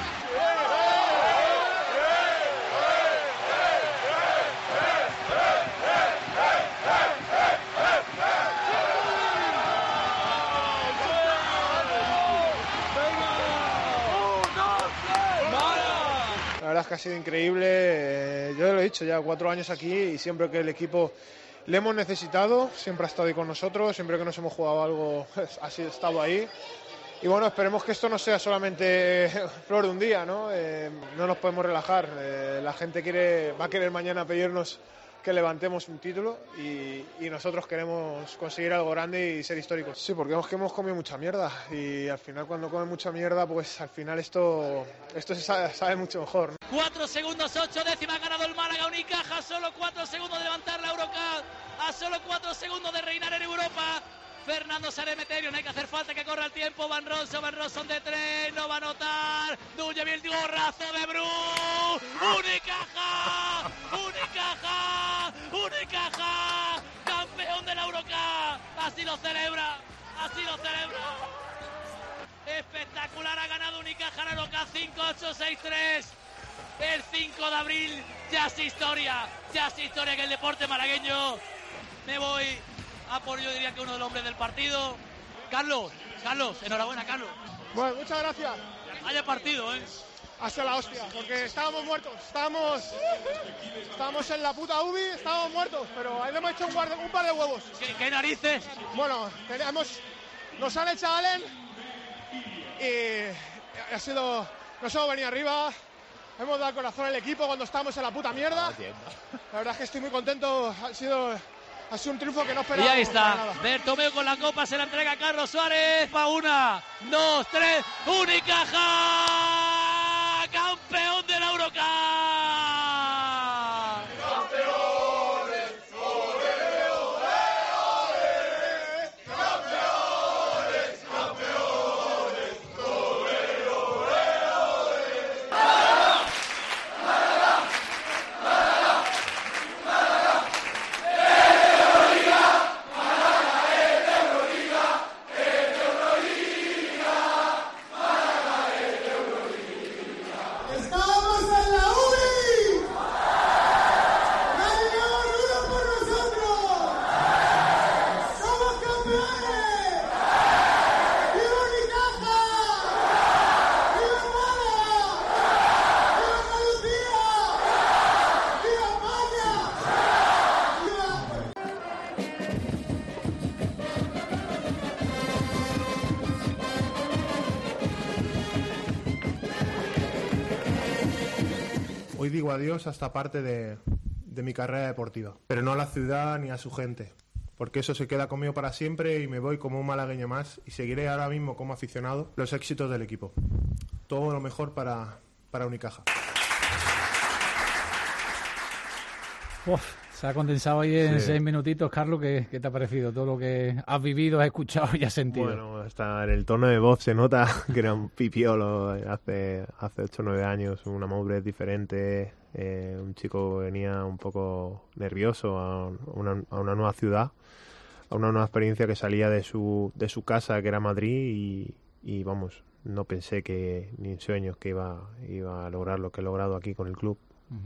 La verdad es que ha sido increíble. Eh, yo lo he dicho ya, cuatro años aquí y siempre que el equipo le hemos necesitado, siempre ha estado ahí con nosotros, siempre que nos hemos jugado algo, ha estado ahí. Y bueno, esperemos que esto no sea solamente flor de un día, ¿no? Eh, no nos podemos relajar. Eh, la gente quiere, va a querer mañana pedirnos que levantemos un título y, y nosotros queremos conseguir algo grande y ser históricos. Sí, porque hemos, que hemos comido mucha mierda y al final cuando comen mucha mierda, pues al final esto, esto se sabe, sabe mucho mejor, ¿no? Cuatro segundos, ocho décimas, ha ganado el Málaga. Unicaja, solo cuatro segundos de levantar la Eurocup, a solo cuatro segundos de reinar en Europa. Fernando Sanemeterio, no hay que hacer falta que corra el tiempo. Van Ronson, Van Ronson de tres, no va a anotar. Duye bien, gorrazo de Bru. Unicaja, Unicaja, Unicaja, campeón de la Eurocup. Así lo celebra, así lo celebra. Espectacular, ha ganado Unicaja la Eurocup cinco ocho seis tres. El cinco de abril, ya es historia, ya es historia que el deporte malagueño. Me voy a por, yo diría que uno de los hombres del partido. Carlos, Carlos, enhorabuena, Carlos. Bueno, muchas gracias. Haya partido, ¿eh? Ha sido la hostia, porque estábamos muertos, estábamos, estábamos en la puta U B I, estábamos muertos, pero ahí le hemos hecho un, guarde, un par de huevos. ¿Qué, qué narices? Bueno, tenemos, nos han echado Allen y ha sido, nos hemos venido arriba, hemos dado corazón al equipo cuando estábamos en la puta mierda. La verdad es que estoy muy contento, ha sido... Ha sido un triunfo que no esperábamos. Y ahí está, Bertomeu con la copa, se la entrega a Carlos Suárez. Pa' una, dos, tres, Unicaja, campeón de la Eurocup. Campeones, ole, ole, ole. Campeones, campeones, ole, ole, ole. Málaga, Málaga, Málaga, ¡estamos en la U B I! ¡Nadie uno por nosotros! ¡Somos campeones! ¡Viva Unicaja! ¡Viva Málaga! ¡Viva Andalucía! ¡Viva España! ¡Viva! Hoy digo adiós a esta parte de, de mi carrera deportiva, pero no a la ciudad ni a su gente, porque eso se queda conmigo para siempre y me voy como un malagueño más y seguiré ahora mismo como aficionado los éxitos del equipo. Todo lo mejor para, para Unicaja. Uf, se ha condensado ahí en Sí. seis minutitos, Carlos. ¿qué, ¿Qué te ha parecido todo lo que has vivido, has escuchado y has sentido? Bueno, hasta en el tono de voz se nota que era un pipiolo hace hace ocho o nueve años, una madurez diferente, eh, un chico que venía un poco nervioso a una, a una nueva ciudad, a una nueva experiencia que salía de su de su casa, que era Madrid, y, y vamos, no pensé que ni en sueños que iba, iba a lograr lo que he logrado aquí con el club.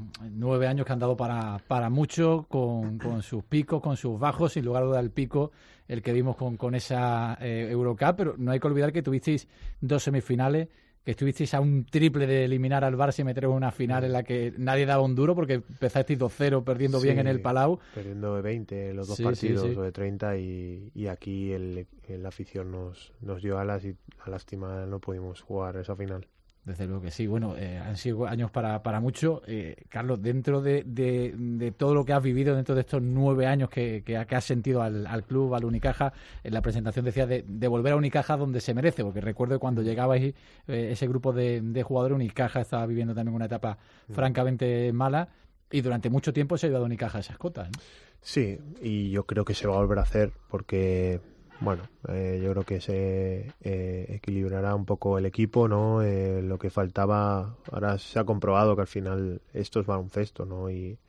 Nueve años que han dado para, para mucho, con, con sus picos, con sus bajos, sin lugar a duda el pico, el que vimos con, con esa eh, Eurocup, pero no hay que olvidar que tuvisteis dos semifinales, que estuvisteis a un triple de eliminar al Barça y meteros en una final en la que nadie daba un duro, porque empezasteis dos cero perdiendo sí, bien en el Palau. Perdiendo de veinte los dos sí, partidos, sí, sí. o de treinta, y, y aquí el, el afición nos, nos dio alas y a lástima no pudimos jugar esa final. Desde luego que sí. Bueno, eh, han sido años para, para mucho. Eh, Carlos, dentro de, de, de todo lo que has vivido, dentro de estos nueve años que, que, que has sentido al, al club, al Unicaja, en la presentación decías de, de volver a Unicaja donde se merece, porque recuerdo cuando llegabais eh, ese grupo de, de jugadores, Unicaja estaba viviendo también una etapa mm. francamente mala, y durante mucho tiempo se ha llevado a Unicaja a esas cotas, ¿no? Sí, y yo creo que se va a volver a hacer, porque... Bueno, eh, yo creo que se eh, equilibrará un poco el equipo, ¿no? Eh, lo que faltaba, ahora se ha comprobado que al final esto es baloncesto, ¿no? Y,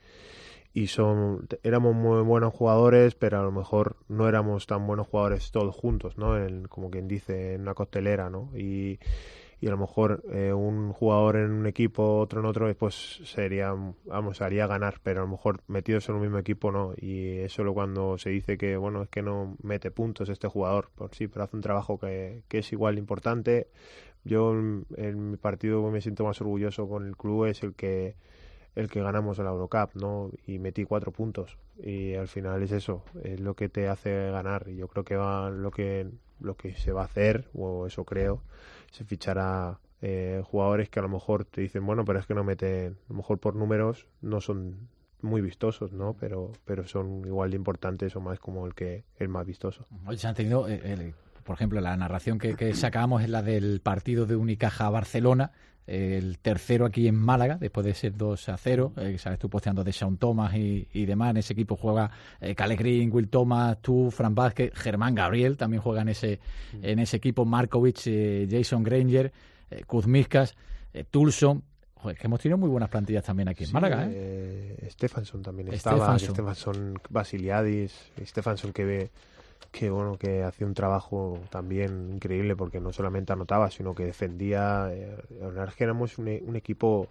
y son, éramos muy buenos jugadores, pero a lo mejor no éramos tan buenos jugadores todos juntos, ¿no? En, como quien dice, en una costelera, ¿no? Y, y a lo mejor eh, un jugador en un equipo, otro en otro, pues sería, vamos, haría ganar, pero a lo mejor metidos en un mismo equipo no, y es solo cuando se dice que, bueno, es que no mete puntos este jugador, pues sí, pero hace un trabajo que, que es igual importante. Yo en, en mi partido me siento más orgulloso con el club, es el que el que ganamos en la Eurocup, ¿no? Y metí cuatro puntos, y al final es eso, es lo que te hace ganar, y yo creo que va lo que lo que se va a hacer, o eso creo, se fichará eh, jugadores que a lo mejor te dicen, bueno, pero es que no meten, a lo mejor por números no son muy vistosos, ¿no? Pero pero son igual de importantes o más como el que el más vistoso. Hoy se han tenido, eh, el, por ejemplo, la narración que, que sacábamos es la del partido de Unicaja Barcelona, el tercero aquí en Málaga, después de ser dos a cero, eh, sabes tú posteando de Sean Thomas y, y demás. En ese equipo juega eh, Caleb Green, Will Thomas, tú, Fran Vázquez, Germán Gabriel también juega en ese mm. en ese equipo, Markovic, eh, Jason Granger, eh, Kuzmiskas, eh, Tulson. Joder, que hemos tenido muy buenas plantillas también aquí en sí, Málaga, ¿eh? eh Stefansson también estaba, Stefansson, Basiliadis, Stefansson que ve que bueno, que hacía un trabajo también increíble, porque no solamente anotaba, sino que defendía. Eh, la verdad es que éramos un, un equipo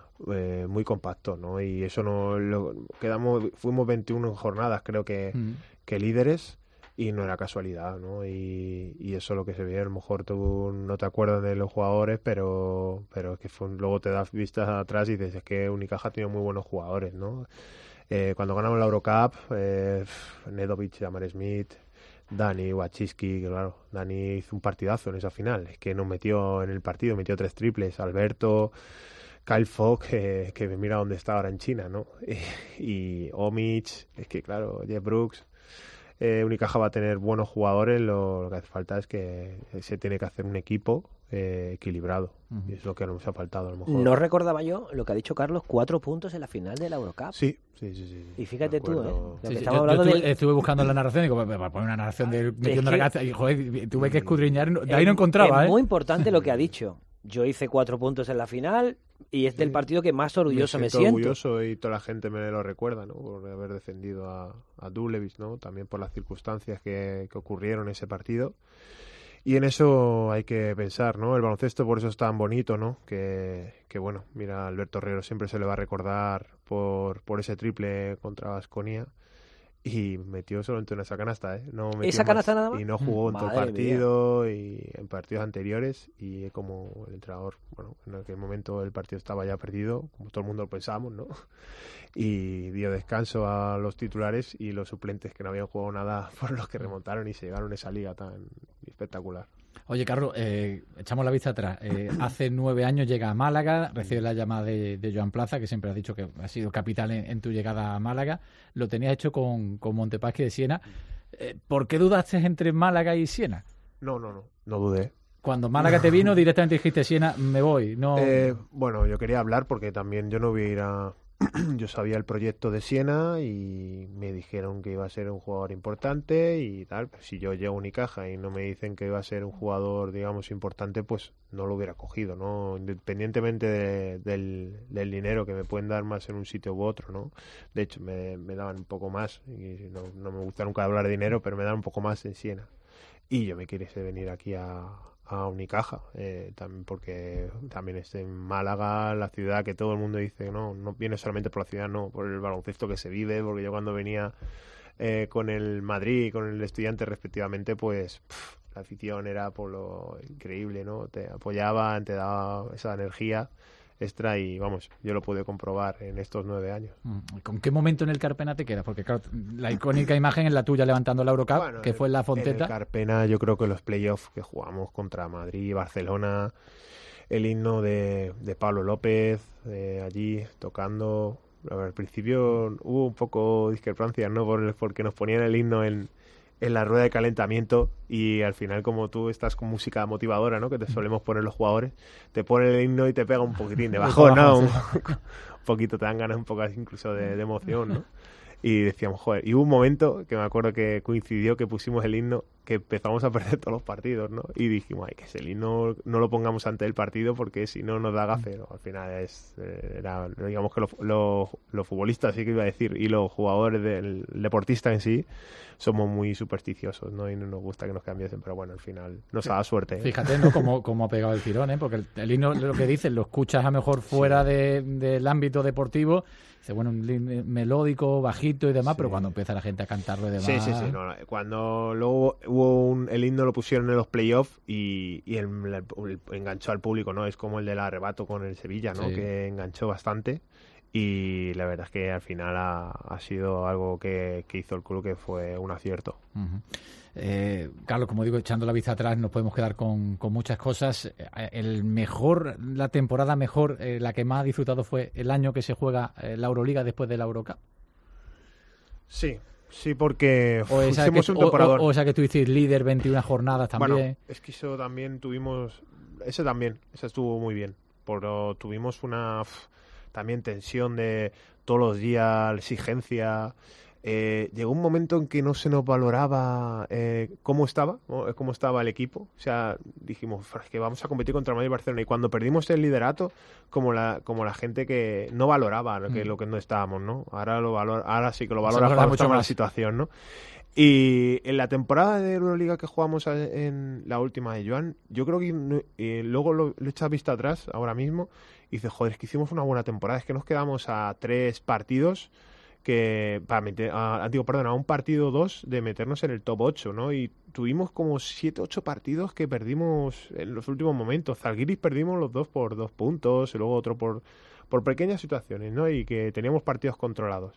eh, muy compacto, ¿no? Y eso no lo, quedamos, fuimos veintiuna jornadas, creo que, mm. que líderes, y no era casualidad, ¿no? Y, y eso es lo que se ve. A lo mejor tú no te acuerdas de los jugadores, pero pero es que fue, luego te das vistas atrás y dices, es que Unicaja ha tenido muy buenos jugadores, ¿no? Eh, cuando ganamos la Eurocup, eh, Nedovic, Jamar Smith, Dani Wachiski, que claro, Dani hizo un partidazo en esa final, es que nos metió en el partido, metió tres triples, Alberto, Kyle Fogg, que, que mira dónde está ahora en China, ¿no? Y, y Omic, es que claro, Jeff Brooks, eh, Unicaja va a tener buenos jugadores, lo, lo que hace falta es que se tiene que hacer un equipo eh, equilibrado, uh-huh. y es lo que nos ha faltado a lo mejor. No recordaba yo lo que ha dicho Carlos, cuatro puntos en la final de la Eurocup. Sí, sí, sí. sí y fíjate tú, ¿eh? Sí, sí, yo, yo estuve, del... estuve buscando la narración y digo, para poner una narración de metiendo la cabeza, y joder, tuve que escudriñar, de ahí no encontraba, es ¿eh? muy importante lo que ha dicho. Yo hice cuatro puntos en la final y es del partido que más orgulloso me siento. Me siento orgulloso, y toda la gente me lo recuerda, ¿no? Por haber defendido a, a Dublevich, ¿no? También por las circunstancias que, que ocurrieron en ese partido. Y en eso hay que pensar, ¿no? El baloncesto por eso es tan bonito, ¿no? Que, que bueno, mira, a Alberto Herrero siempre se le va a recordar por, por ese triple contra Baskonia. Y metió solamente una esa canasta, ¿eh? No metió ¿Esa canasta nada más? Y no jugó en Madre todo el partido mía. Y en partidos anteriores. Y como el entrenador, bueno, en aquel momento el partido estaba ya perdido, como todo el mundo lo pensamos, ¿no? Y dio descanso a los titulares y los suplentes que no habían jugado nada fueron los que remontaron y se llegaron a esa liga tan espectacular. Oye, Carlos, eh, echamos la vista atrás. Eh, hace nueve años llega a Málaga, recibe la llamada de, de Joan Plaza, que siempre has dicho que ha sido capital en, en tu llegada a Málaga. Lo tenías hecho con, con Montepaschi de Siena. Eh, ¿Por qué dudaste entre Málaga y Siena? No, no, no, no dudé. Cuando Málaga te vino, directamente dijiste, Siena, me voy. No. Eh, bueno, yo quería hablar porque también yo no hubiera... Yo sabía el proyecto de Siena y me dijeron que iba a ser un jugador importante y tal. Si yo llego a Unicaja y no me dicen que iba a ser un jugador, digamos, importante, pues no lo hubiera cogido, ¿no? Independientemente de, del, del dinero que me pueden dar más en un sitio u otro, ¿no? De hecho, me, me daban un poco más, y no, no me gusta nunca hablar de dinero, pero me daban un poco más en Siena. Y yo me quise venir aquí a, a Unicaja, eh, también porque también es en Málaga, la ciudad que todo el mundo dice, no, no viene solamente por la ciudad, no, por el baloncesto que se vive, porque yo cuando venía eh, con el Madrid y con el Estudiante respectivamente, pues pff, la afición era por lo increíble, ¿no? Te apoyaban, te daba esa energía extra y vamos, yo lo pude comprobar en estos nueve años. ¿Con qué momento en el Carpena te quedas? Porque claro, la icónica imagen es la tuya levantando la Eurocup, bueno, que fue en la Fonteta. En el Carpena yo creo que los playoffs que jugamos contra Madrid y Barcelona, el himno de, de Pablo López, de allí tocando, al principio hubo un poco discrepancias, ¿no? Por, porque nos ponían el himno en en la rueda de calentamiento y al final, como tú estás con música motivadora, ¿no? Que te solemos poner los jugadores, te pone el himno y te pega un poquitín de bajón, ¿no? Un, un poquito, te dan ganas un poco incluso de, de emoción, ¿no? Y decíamos, joder, y hubo un momento que me acuerdo que coincidió que pusimos el himno, que empezamos a perder todos los partidos, ¿no? Y dijimos, ay, que ese himno no lo pongamos antes del partido porque si no nos da gafe, ¿no? Al final es, eh, era, digamos que los lo, lo futbolistas, sí que iba a decir, y los jugadores del deportista en sí, somos muy supersticiosos, ¿no? Y no nos gusta que nos cambiesen, pero bueno, al final nos ha dado suerte, ¿eh? Fíjate, ¿no? Cómo, cómo ha pegado el tirón, ¿eh? Porque el, el himno, lo que dices, lo escuchas a mejor fuera sí. de, del ámbito deportivo. Dice, bueno, un melódico, bajito y demás, sí. pero cuando empieza la gente a cantarlo y demás... Sí, sí, sí. No, cuando luego hubo un, el himno lo pusieron en los playoffs y, y el, el, el, enganchó al público, ¿no? Es como el del arrebato con el Sevilla, ¿no? Sí. Que enganchó bastante y la verdad es que al final ha, ha sido algo que, que hizo el club que fue un acierto. Uh-huh. Eh, Carlos, como digo, echando la vista atrás nos podemos quedar con, con muchas cosas. El mejor, la temporada mejor, eh, la que más ha disfrutado fue el año que se juega eh, la Euroliga después de la Eurocup. Sí, sí, porque o esa hicimos que, un temporadón. O, o esa que tuvisteis líder, veintiuna jornadas también. Bueno, es que eso también tuvimos, ese también, esa estuvo muy bien, pero tuvimos una uf, también tensión de todos los días, exigencia. Eh, llegó un momento en que no se nos valoraba eh, cómo estaba, ¿no? cómo estaba el equipo. O sea, dijimos es que vamos a competir contra Madrid y Barcelona. Y cuando perdimos el liderato, como la como la gente que no valoraba lo que, mm. lo que no estábamos, ¿no? Ahora lo valora, ahora sí que lo valora cuando mucho más la situación, ¿no? Y en la temporada de Euroliga que jugamos en la última de Joan, yo creo que eh, luego lo, lo he echado vista atrás ahora mismo y dice, joder, es que hicimos una buena temporada, es que nos quedamos a tres partidos que para meter, a, digo, perdón, a un partido dos de meternos en el top ocho, ¿no? Y tuvimos como siete, ocho partidos que perdimos en los últimos momentos. Zalgiris perdimos los dos por dos puntos y luego otro por, por pequeñas situaciones, ¿no? Y que teníamos partidos controlados.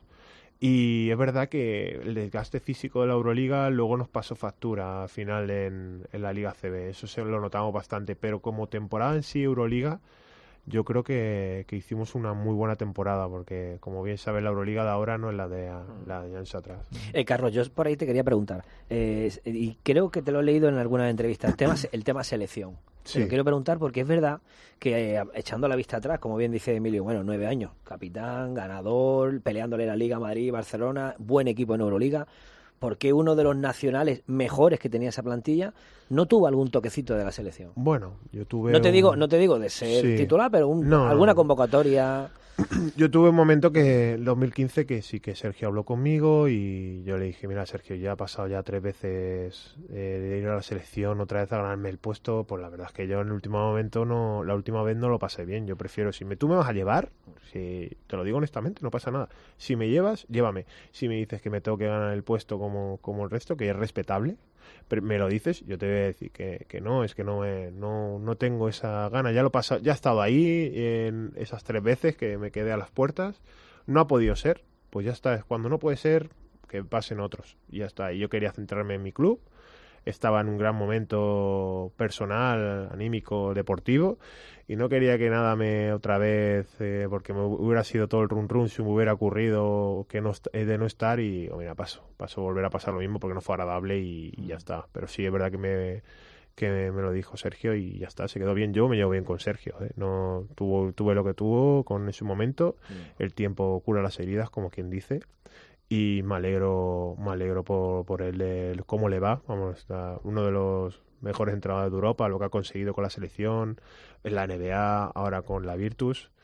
Y es verdad que el desgaste físico de la Euroliga luego nos pasó factura al final en, en la Liga C B. Eso se lo notamos bastante, pero como temporada en sí Euroliga, yo creo que, que hicimos una muy buena temporada, porque como bien sabes la Euroliga de ahora no es la de, la de años atrás. Eh, Carlos, yo por ahí te quería preguntar, eh, y creo que te lo he leído en alguna entrevista, el tema, el tema selección. Sí. Te lo quiero preguntar porque es verdad que eh, echando la vista atrás, como bien dice Emilio, bueno, nueve años, capitán, ganador, peleándole la Liga Madrid, Barcelona, buen equipo en Euroliga. ¿Por qué uno de los nacionales mejores que tenía esa plantilla no tuvo algún toquecito de la selección? Bueno, yo tuve... No te un... digo no te digo de ser sí. titular, pero un, no, alguna no. convocatoria... Yo tuve un momento que en dos mil quince que sí que Sergio habló conmigo y yo le dije, mira Sergio, ya ha pasado ya tres veces eh, de ir a la selección, otra vez a ganarme el puesto, pues la verdad es que yo en el último momento, no la última vez no lo pasé bien. Yo prefiero, si me, tú me vas a llevar, si te lo digo honestamente, no pasa nada. Si me llevas, llévame. Si me dices que me tengo que ganar el puesto como, como el resto, que es respetable, pero me lo dices, yo te voy a decir que, que no, es que no, me, no no tengo esa gana. Ya lo pasa, ya he estado ahí en esas tres veces que me quedé a las puertas, no ha podido ser, pues ya está. Cuando no puede ser, que pasen otros, y ya está. Y yo quería centrarme en mi club, estaba en un gran momento personal, anímico, deportivo, y no quería que nada me otra vez, eh, porque me hubiera sido todo el run run si me hubiera ocurrido que no de no estar, y oh, mira, paso, paso volver a pasar lo mismo porque no fue agradable y, y ya está. Pero sí es verdad que me que me lo dijo Sergio y ya está, se quedó bien. Yo me llevo bien con Sergio, ¿eh? No tuvo, tuve lo que tuvo con ese momento, el tiempo cura las heridas, como quien dice, y me alegro me alegro por, por él, el, cómo le va. Vamos, está uno de los mejores entrenadores de Europa, lo que ha conseguido con la selección, en la N B A, ahora con la Virtus.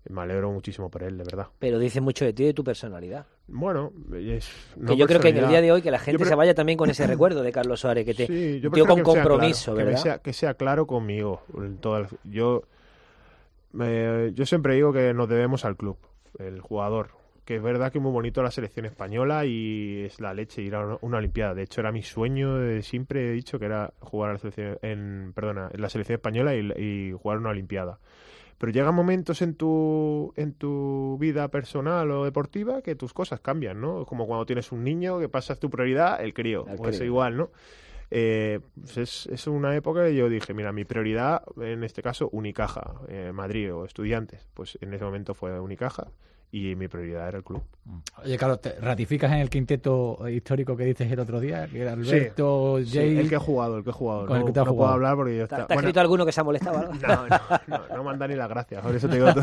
me alegro muchísimo por él, de verdad. Pero dice mucho de ti y de tu personalidad. Bueno, es, no que yo creo que en el día de hoy que la gente se vaya también con ese recuerdo de Carlos Suárez, que te sí, yo dio con que compromiso, claro, ¿verdad? Que, sea, que sea claro conmigo. Todas, yo, eh, yo siempre digo que nos debemos al club, el jugador. Que es verdad que es muy bonito la selección española y es la leche ir a una, una olimpiada. De hecho, era mi sueño, de, siempre he dicho que era jugar a la selección, en, perdona, en la selección española y, y jugar una olimpiada. Pero llegan momentos en tu en tu vida personal o deportiva que tus cosas cambian, ¿no? Como cuando tienes un niño que pasas tu prioridad, el crío, el pues crío. Igual, ¿no? Eh, pues es, es una época que yo dije, mira, mi prioridad, en este caso, Unicaja, eh, Madrid o Estudiantes. Pues en ese momento fue Unicaja. Y mi prioridad era el club. Oye, Carlos, ¿te ratificas en el quinteto histórico que dices el otro día? Que era Alberto, sí, Jay... Sí, el que he jugado, el que he jugado. Con no, el que te has no jugado. puedo hablar porque ya está. ¿Te, ¿te ha escrito bueno, alguno que se ha molestado? ¿no? No, no, no, no manda ni las gracias. Por eso te digo todo.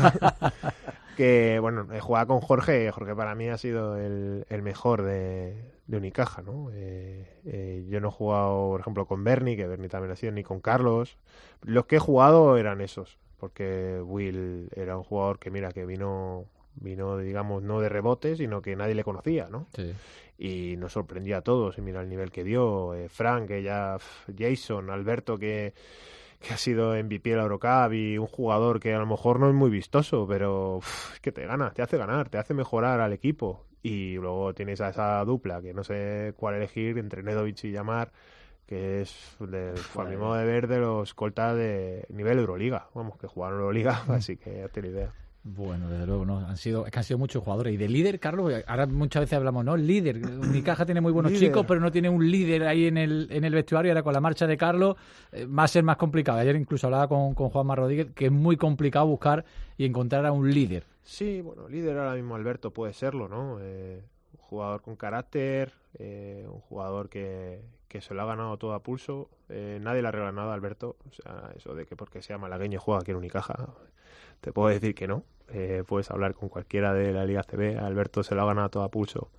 Que, bueno, he jugado con Jorge. Jorge para mí ha sido el, el mejor de, de Unicaja, ¿no? Eh, eh, yo no he jugado, por ejemplo, con Berni, que Berni también ha sido, ni con Carlos. Los que he jugado eran esos. Porque Will era un jugador que, mira, que vino... Vino, digamos, no de rebote, sino que nadie le conocía, ¿no? Sí. Y nos sorprendió a todos. Y mira el nivel que dio. Eh, Frank, que ya... Pff, Jason, Alberto, que, que ha sido M V P de la Eurocup y un jugador que a lo mejor no es muy vistoso, pero pff, es que te gana, te hace ganar, te hace mejorar al equipo. Y luego tienes a esa dupla, que no sé cuál elegir, entre Nedovic y Yamar, que es, de, a mi modo de ver, de los escoltas de nivel Euroliga. Vamos, que jugaron Euroliga, así que ya tienes idea. Bueno, desde luego, ¿no? Han sido, es que han sido muchos jugadores. Y de líder, Carlos, ahora muchas veces hablamos, ¿no? Líder. Unicaja tiene muy buenos líder. chicos, pero no tiene un líder ahí en el, en el vestuario. Ahora con la marcha de Carlos eh, va a ser más complicado. Ayer incluso hablaba con, con Juanma Rodríguez que es muy complicado buscar y encontrar a un líder. Sí, bueno, líder ahora mismo Alberto puede serlo, ¿no? Eh, un jugador con carácter, eh, un jugador que, que se lo ha ganado todo a pulso. Eh, nadie le arregla nada a Alberto. O sea, eso de que porque sea malagueño juega aquí en Unicaja, te puedo decir que no. Eh, puedes hablar con cualquiera de la Liga C B. Alberto se lo ha ganado todo a pulso.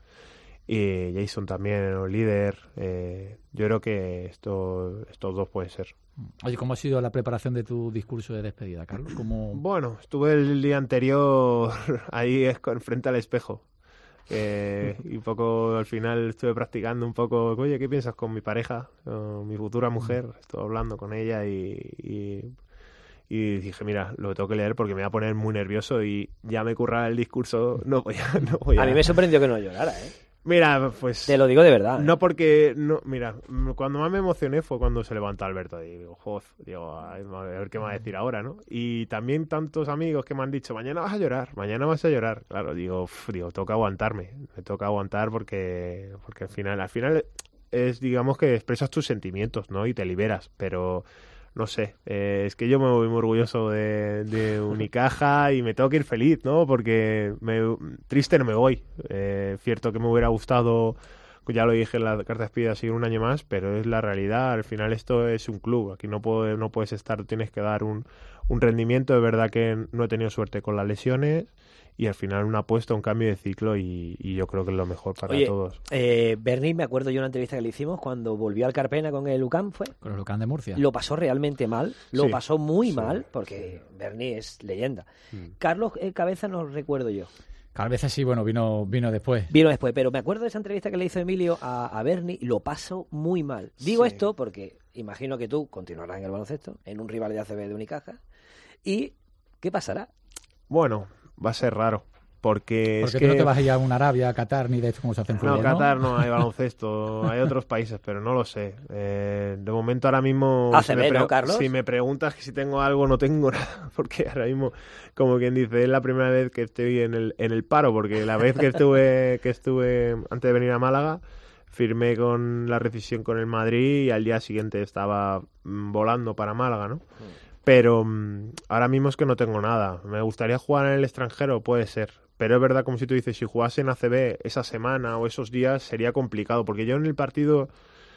Y Jason también, un líder. Eh, yo creo que esto, estos dos pueden ser. Oye, ¿cómo ha sido la preparación de tu discurso de despedida, Carlos? ¿Cómo... Bueno, estuve el día anterior ahí frente al espejo. Eh, y un poco al final estuve practicando un poco. Oye, ¿qué piensas con mi pareja? Con mi futura mujer. Estuve hablando con ella y... y Y dije, mira, lo tengo que leer porque me voy a poner muy nervioso y ya me curraba el discurso. No voy a, no voy a... a mí me sorprendió que no llorara, ¿eh? Mira, pues... Te lo digo de verdad. ¿eh? No porque... no Mira, cuando más me emocioné fue cuando se levantó Alberto. Y digo, joder, digo, a ver qué me va a decir ahora, ¿no? Y también tantos amigos que me han dicho, mañana vas a llorar, mañana vas a llorar. Claro, digo, uf, digo, toca aguantarme. Me toca aguantar porque, porque al final, al final es, digamos, que expresas tus sentimientos, ¿no? Y te liberas, pero... No sé, eh, es que yo me voy muy orgulloso de, de Unicaja y me tengo que ir feliz, ¿no? Porque me, triste no me voy. Eh, cierto que me hubiera gustado, ya lo dije en la carta de despedida, seguir un año más, pero es la realidad. Al final esto es un club, aquí no, puedo, no puedes estar, tienes que dar un, un rendimiento. De verdad que no he tenido suerte con las lesiones. Y al final una apuesta, un cambio de ciclo y, y yo creo que es lo mejor para Oye, todos. Eh, Berni, me acuerdo yo de una entrevista que le hicimos cuando volvió al Carpena con el UCAM, ¿fue? Con el UCAM de Murcia. Lo pasó realmente mal, lo Sí, pasó muy sí, mal, porque sí. Berni es leyenda. Mm. Carlos eh, Cabeza no recuerdo yo. Cabeza sí, bueno, vino vino después. Vino después, pero me acuerdo de esa entrevista que le hizo Emilio a, a Berni, lo pasó muy mal. Digo Sí. esto porque imagino que tú continuarás en el baloncesto, en un rival de A C B de Unicaja, y ¿qué pasará? Bueno, va a ser raro. Porque, Porque es tú que... no te vas a ir a un Arabia, a Qatar, ni de esto como se hace en fútbol, No, Qatar no hay baloncesto, hay otros países, pero no lo sé. Eh, de momento ahora mismo... A C B, si me pre- ¿no, Carlos? Si me preguntas que si tengo algo, no tengo nada, porque ahora mismo, como quien dice, es la primera vez que estoy en el, en el paro, porque la vez que estuve, que estuve antes de venir a Málaga, firmé con la rescisión con el Madrid y al día siguiente estaba mm, volando para Málaga, ¿no? Pero mm, ahora mismo es que no tengo nada. Me gustaría jugar en el extranjero, puede ser. Pero es verdad, como si tú dices, si jugase en A C B esa semana o esos días sería complicado. Porque yo en el partido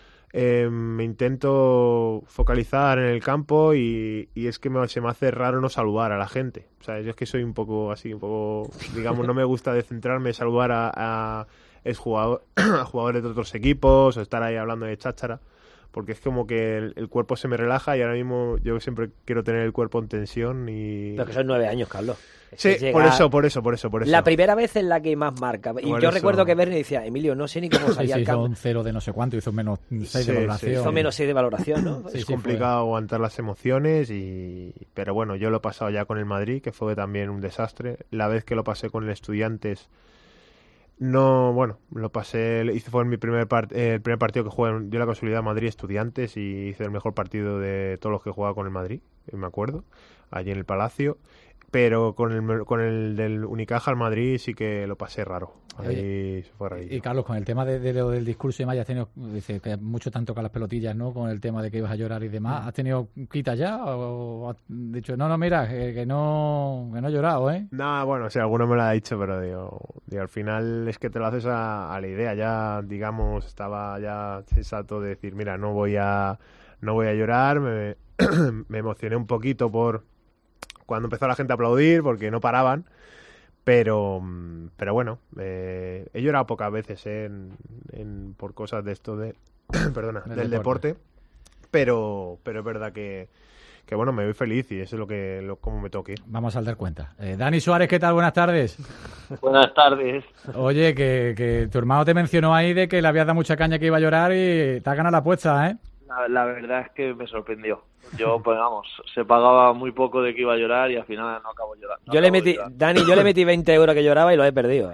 eh, me intento focalizar en el campo y, y es que me, se me hace raro no saludar a la gente. O sea, yo es que soy un poco así, un poco, digamos, no me gusta descentrarme, saludar a, a, exjugador, a jugadores de otros equipos o estar ahí hablando de cháchara. porque es como que el, el cuerpo se me relaja y ahora mismo yo siempre quiero tener el cuerpo en tensión y... Pero que son nueve años, Carlos. Sí, llega... por eso, por eso, por eso, por eso. La primera vez es la que más marca. Y Por yo eso. recuerdo que Bernie decía, Emilio, no sé ni cómo salía Sí, el hizo campo. un cero de no sé cuánto, hizo menos seis Sí, de valoración. sí, Hizo menos seis de valoración, ¿no? Es Sí, sí, complicado aguantar las emociones, y pero bueno, yo lo he pasado ya con el Madrid, que fue también un desastre. La vez que lo pasé con el Estudiantes, no, bueno, lo pasé, hice fue mi primer part, eh, el primer partido que jugué, dio la casualidad Madrid-Estudiantes y hice el mejor partido de todos los que he jugado con el Madrid, me acuerdo, allí en el Palacio. Pero con el, con el del Unicaja al Madrid sí que lo pasé raro. Ahí Oye, se fue rarísimo. Y Carlos, con el tema de, de lo del discurso y demás, ya has tenido, dice que mucho tanto con las pelotillas, ¿no? Con el tema de que ibas a llorar y demás. ¿Has tenido quita ya? ¿O has dicho, no, no, mira, que, que no que no he llorado, eh? No, bueno, o sea, alguno me lo ha dicho, pero digo, digo al final es que te lo haces a, a la idea. Ya, digamos, estaba ya sensato de decir, mira, no voy a, no voy a llorar. Me, me emocioné un poquito por cuando empezó la gente a aplaudir, porque no paraban. Pero, pero bueno, eh, he llorado pocas veces eh, en, en, por cosas de esto de, perdona, del, del deporte. deporte, pero, pero es verdad que, que bueno, me voy feliz y eso es lo que, lo, como me toque. Vamos a dar cuenta. Eh, Dani Suárez, ¿qué tal? Buenas tardes. Buenas tardes. Oye, que, que tu hermano te mencionó ahí de que le habías dado mucha caña, que iba a llorar y te has ganado la apuesta, ¿eh? La, la verdad es que me sorprendió. Yo, pues vamos, se pagaba muy poco de que iba a llorar y al final no acabo llorando. No yo le metí, Dani, yo le metí veinte euros que lloraba y lo he perdido, ¿eh?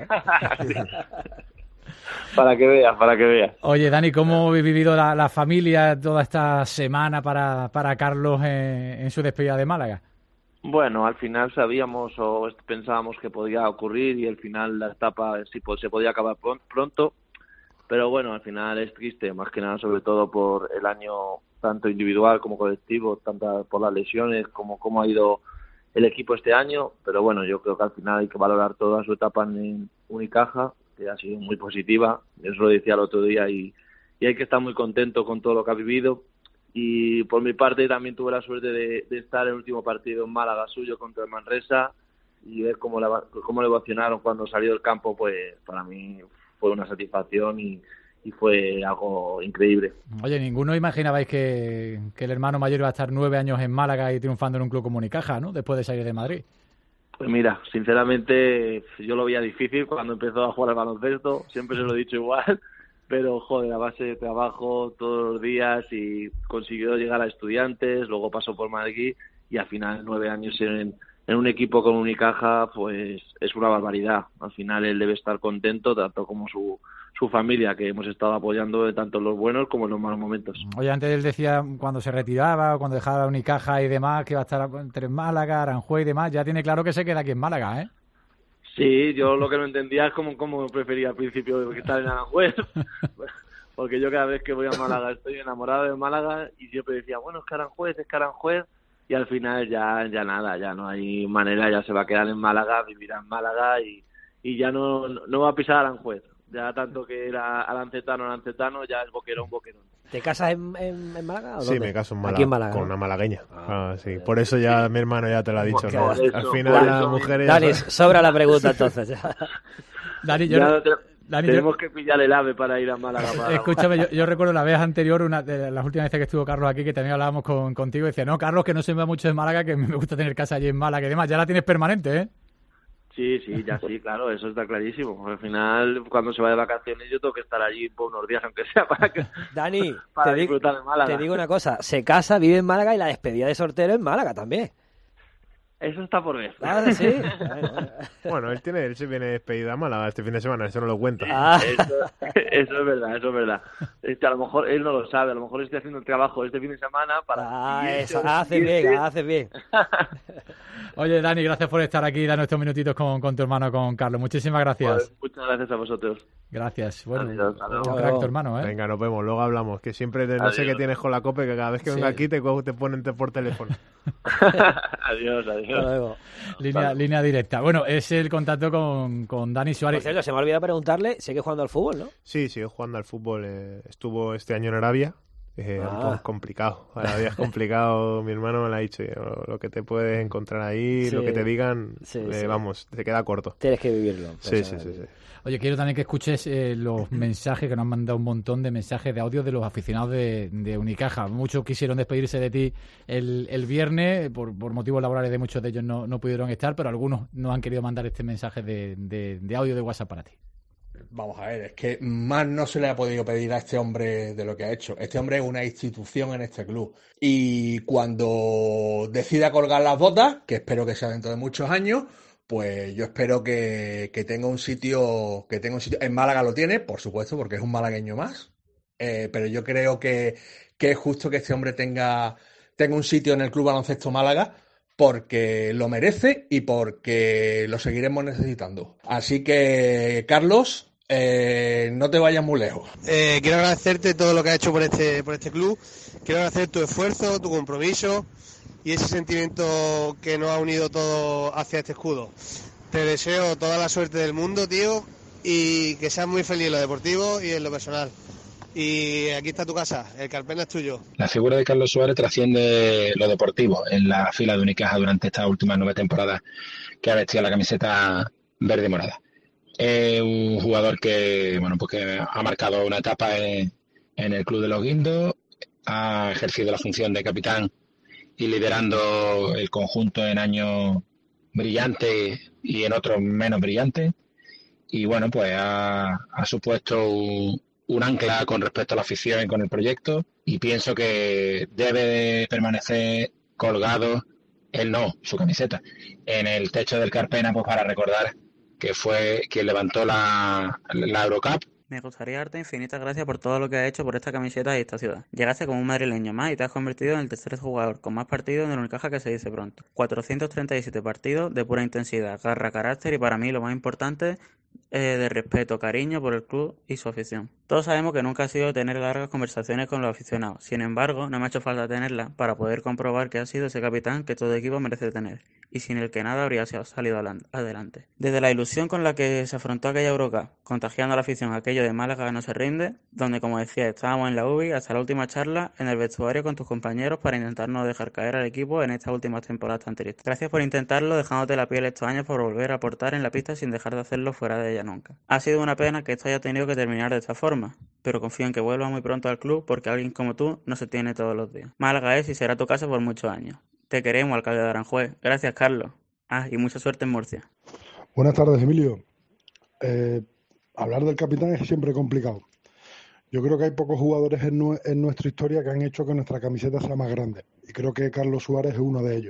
Para que veas, para que veas. Oye, Dani, ¿cómo ha vivido la, la familia toda esta semana para, para Carlos en, en su despedida de Málaga? Bueno, al final sabíamos o pensábamos que podía ocurrir y al final la etapa sí, pues, se podía acabar pronto. Pero bueno, al final es triste, más que nada sobre todo por el año tanto individual como colectivo, tanto por las lesiones como cómo ha ido el equipo este año. Pero bueno, yo creo que al final hay que valorar toda su etapa en Unicaja, que ha sido muy positiva, eso lo decía el otro día, y, y hay que estar muy contento con todo lo que ha vivido. Y por mi parte también tuve la suerte de, de estar en el último partido en Málaga suyo contra el Manresa y ver cómo, la, cómo le ovacionaron cuando salió del campo, pues para mí fue una satisfacción y, y fue algo increíble. Oye, ninguno imaginabais que, que el hermano mayor iba a estar nueve años en Málaga y triunfando en un club como Unicaja, ¿no? Después de salir de Madrid. Pues mira, sinceramente yo lo veía difícil cuando empezó a jugar al baloncesto, siempre se lo he dicho igual, pero joder, a base de trabajo todos los días y consiguió llegar a Estudiantes, luego pasó por Madrid y al final nueve años en... en un equipo con Unicaja, pues es una barbaridad. Al final él debe estar contento, tanto como su, su familia, que hemos estado apoyando tanto en los buenos como en los malos momentos. Oye, antes él decía cuando se retiraba o cuando dejaba la Unicaja y demás, que iba a estar entre Málaga, Aranjuez y demás. Ya tiene claro que se queda aquí en Málaga, ¿eh? Sí, yo lo que no entendía es cómo, cómo prefería al principio estar en Aranjuez. Porque yo cada vez que voy a Málaga estoy enamorado de Málaga y siempre decía, bueno, es que Aranjuez, es que Aranjuez. Y al final ya ya nada, ya no hay manera, ya se va a quedar en Málaga, vivirá en Málaga y, y ya no, no va a pisar Aranjuez. Ya tanto que era arancetano, arancetano, ya es boquerón, boquerón. ¿Te casas en, en, en Málaga o Sí, dónde? me caso en Málaga, Aquí en Málaga, con ¿no? una malagueña. Ah, sí. Por eso ya mi hermano ya te lo ha dicho, ¿no? Por eso, Al final por las eso, mujeres... Dani, sobra la pregunta entonces. Dani, yo... Ya te- Dani, tenemos yo- que pillar el ave para ir a Málaga. Para Escúchame, yo, yo recuerdo la vez anterior, una de las últimas veces que estuvo Carlos aquí, que también hablábamos con, contigo, y decía, no, Carlos, que no se me va mucho de Málaga, que me gusta tener casa allí en Málaga y demás. Ya la tienes permanente, ¿eh? Sí, sí, ya sí, claro, eso está clarísimo. Al final, cuando se va de vacaciones, yo tengo que estar allí por unos días, aunque sea para que Dani, para te, digo, disfrutar de Málaga. te digo una cosa, se casa, vive en Málaga y la despedida de soltero en Málaga también. Eso está por ver. Ah, sí. Bueno, él tiene, él se viene despedida a Málaga este fin de semana, eso no lo cuenta. Ah. Eso, eso es verdad, eso es verdad. Este, a lo mejor él no lo sabe, a lo mejor estoy haciendo el trabajo este fin de semana para... Ah, y eso, este- hace y bien, este- hace bien. Oye, Dani, gracias por estar aquí y darnos estos minutitos con, con tu hermano, con Carlos. Muchísimas gracias. Pues, muchas gracias a vosotros. Gracias. Bueno, Adiós, hasta luego. un crack tu hermano, ¿eh? Venga, nos vemos, luego hablamos. Que siempre te- no sé Adiós. qué tienes con la COPE, que cada vez que venga Sí. aquí te, co- te ponen te- por teléfono. Adiós, Hasta adiós. luego. Línea, línea directa. Bueno, es el contacto con, con Dani Por Suárez. cierto, se me ha olvidado preguntarle, sigue jugando al fútbol, ¿no? Sí, sigue jugando al fútbol. eh, estuvo este año en Arabia Eh, Ah. pues complicado, cada día es complicado, mi hermano me lo ha dicho, lo, lo que te puedes encontrar ahí, Sí. lo que te digan, Sí, eh, sí. vamos, te queda corto. Tienes que vivirlo. Sí, sí, sí, sí. Oye, quiero también que escuches eh, los mensajes que nos han mandado un montón de mensajes de audio de los aficionados de, de Unicaja. Muchos quisieron despedirse de ti el, el viernes, por, por motivos laborales de muchos de ellos no, no pudieron estar, pero algunos nos han querido mandar este mensaje de, de, de audio de WhatsApp para ti. Vamos a ver, es que más no se le ha podido pedir a este hombre de lo que ha hecho. Este hombre es una institución en este club. Y cuando decida colgar las botas, que espero que sea dentro de muchos años, pues yo espero que, que tenga un sitio, que tenga un sitio. En Málaga lo tiene, por supuesto, porque es un malagueño más. Eh, pero yo creo que, que es justo que este hombre tenga, tenga un sitio en el Club Baloncesto Málaga, porque lo merece y porque lo seguiremos necesitando. Así que, Carlos, eh, no te vayas muy lejos. Eh, quiero agradecerte todo lo que has hecho por este, por este club. Quiero agradecer tu esfuerzo, tu compromiso y ese sentimiento que nos ha unido todo hacia este escudo. Te deseo toda la suerte del mundo, tío, y que seas muy feliz en lo deportivo y en lo personal. Y aquí está tu casa, el Carpena es tuyo. La figura de Carlos Suárez trasciende lo deportivo en la fila de Unicaja durante estas últimas nueve temporadas que ha vestido la camiseta verde y morada. Es un jugador que, bueno, pues que ha marcado una etapa en, en el Club de los Guindos, ha ejercido la función de capitán y liderando el conjunto en años brillantes y en otros menos brillantes. Y bueno, pues ha, ha supuesto un, un ancla con respecto a la afición y con el proyecto, y pienso que debe de permanecer colgado, él no, su camiseta, en el techo del Carpena, pues para recordar que fue quien levantó la, la Eurocup. Me gustaría darte infinitas gracias por todo lo que has hecho por esta camiseta y esta ciudad. Llegaste como un madrileño más y te has convertido en el tercer jugador con más partidos en el Unicaja, que se dice pronto. cuatrocientos treinta y siete partidos de pura intensidad, garra, carácter y, para mí, lo más importante, eh, de respeto, cariño por el club y su afición. Todos sabemos que nunca ha sido tener largas conversaciones con los aficionados. Sin embargo, no me ha hecho falta tenerla para poder comprobar que has sido ese capitán que todo equipo merece tener y sin el que nada habría salido adelante. Desde la ilusión con la que se afrontó aquella Eurocup, contagiando a la afición aquello de Málaga no se rinde, donde, como decía, estábamos en la U B I, hasta la última charla en el vestuario con tus compañeros para intentar no dejar caer al equipo en estas últimas temporadas tan tristes. Gracias por intentarlo, dejándote la piel estos años por volver a aportar en la pista sin dejar de hacerlo fuera de ella nunca. Ha sido una pena que esto haya tenido que terminar de esta forma, pero confío en que vuelvas muy pronto al club, porque alguien como tú no se tiene todos los días. Málaga es y será tu casa por muchos años. Te queremos, alcalde de Aranjuez. Gracias, Carlos. Ah, y mucha suerte en Murcia. Buenas tardes, Emilio. Eh, hablar del capitán es siempre complicado. Yo creo que hay pocos jugadores en, nu- en nuestra historia que han hecho que nuestra camiseta sea más grande. Y creo que Carlos Suárez es uno de ellos.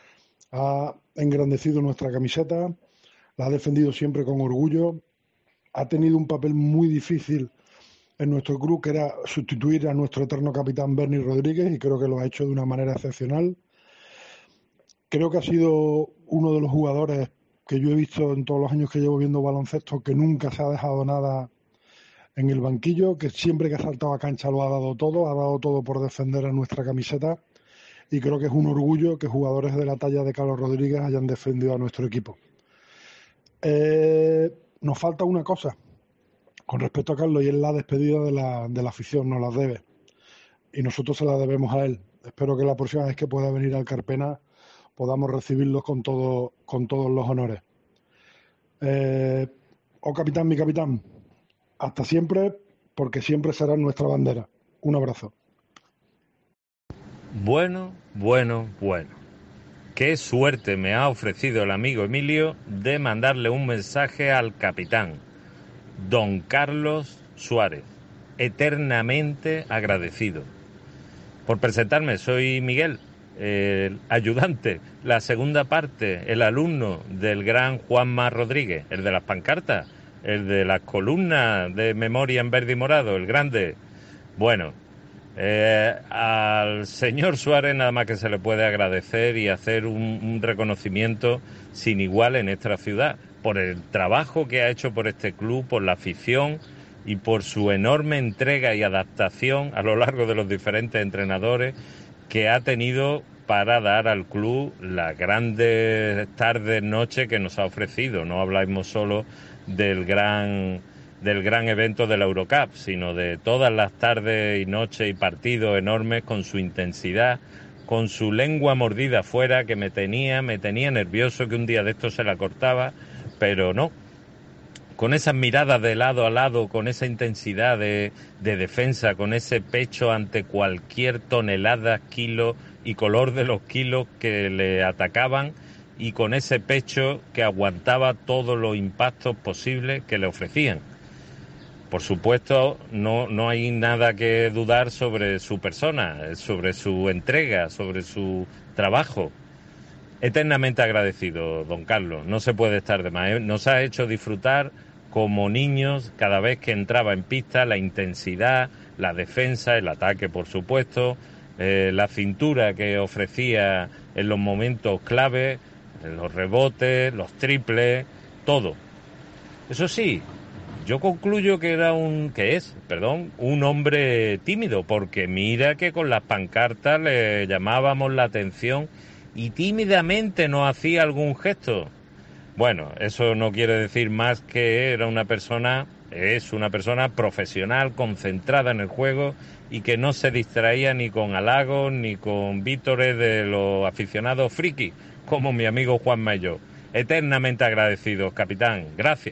Ha engrandecido nuestra camiseta, la ha defendido siempre con orgullo, ha tenido un papel muy difícil en nuestro club, que era sustituir a nuestro eterno capitán Bernie Rodríguez, y creo que lo ha hecho de una manera excepcional. Creo que ha sido uno de los jugadores que yo he visto en todos los años que llevo viendo baloncesto que nunca se ha dejado nada en el banquillo, que siempre que ha saltado a cancha lo ha dado todo, ha dado todo por defender a nuestra camiseta, y creo que es un orgullo que jugadores de la talla de Carlos Rodríguez hayan defendido a nuestro equipo. Eh, nos falta una cosa con respecto a Carlos, y es la despedida de la, de la afición, nos la debe, y nosotros se la debemos a él. Espero que la próxima vez que pueda venir al Carpena podamos recibirlos con todo, con todos los honores. Eh, oh capitán, mi capitán, hasta siempre, porque siempre será nuestra bandera. Un abrazo. Bueno, bueno, bueno. Qué suerte me ha ofrecido el amigo Emilio de mandarle un mensaje al capitán, don Carlos Suárez, eternamente agradecido. Por presentarme, soy Miguel, el ayudante, la segunda parte, el alumno del gran Juanma Rodríguez, el de las pancartas, el de las columnas de memoria en verde y morado, el grande. Bueno, eh, al señor Suárez nada más que se le puede agradecer y hacer un, un reconocimiento sin igual en esta ciudad por el trabajo que ha hecho por este club, por la afición y por su enorme entrega y adaptación a lo largo de los diferentes entrenadores que ha tenido para dar al club las grandes tardes, noches que nos ha ofrecido. No hablamos solo del gran del gran evento de la Eurocup, sino de todas las tardes y noches y partidos enormes, con su intensidad, con su lengua mordida afuera, que me tenía, me tenía nervioso, que un día de esto se la cortaba, pero no. Con esas miradas de lado a lado, con esa intensidad de, de defensa, con ese pecho ante cualquier tonelada, kilo y color de los kilos que le atacaban, y con ese pecho que aguantaba todos los impactos posibles que le ofrecían. Por supuesto, no, no hay nada que dudar sobre su persona, sobre su entrega, sobre su trabajo. Eternamente agradecido, don Carlos, no se puede estar de más. Nos ha hecho disfrutar como niños cada vez que entraba en pista, la intensidad, la defensa, el ataque, por supuesto, eh, la cintura que ofrecía en los momentos clave, los rebotes, los triples, todo. Eso sí, yo concluyo que era un, que es, perdón, un hombre tímido, porque mira que con las pancartas le llamábamos la atención y tímidamente nos hacía algún gesto. Bueno, eso no quiere decir más que era una persona, es una persona profesional, concentrada en el juego y que no se distraía ni con halagos ni con vítores de los aficionados friki, como mi amigo Juan Mayo. Eternamente agradecidos, capitán. Gracias.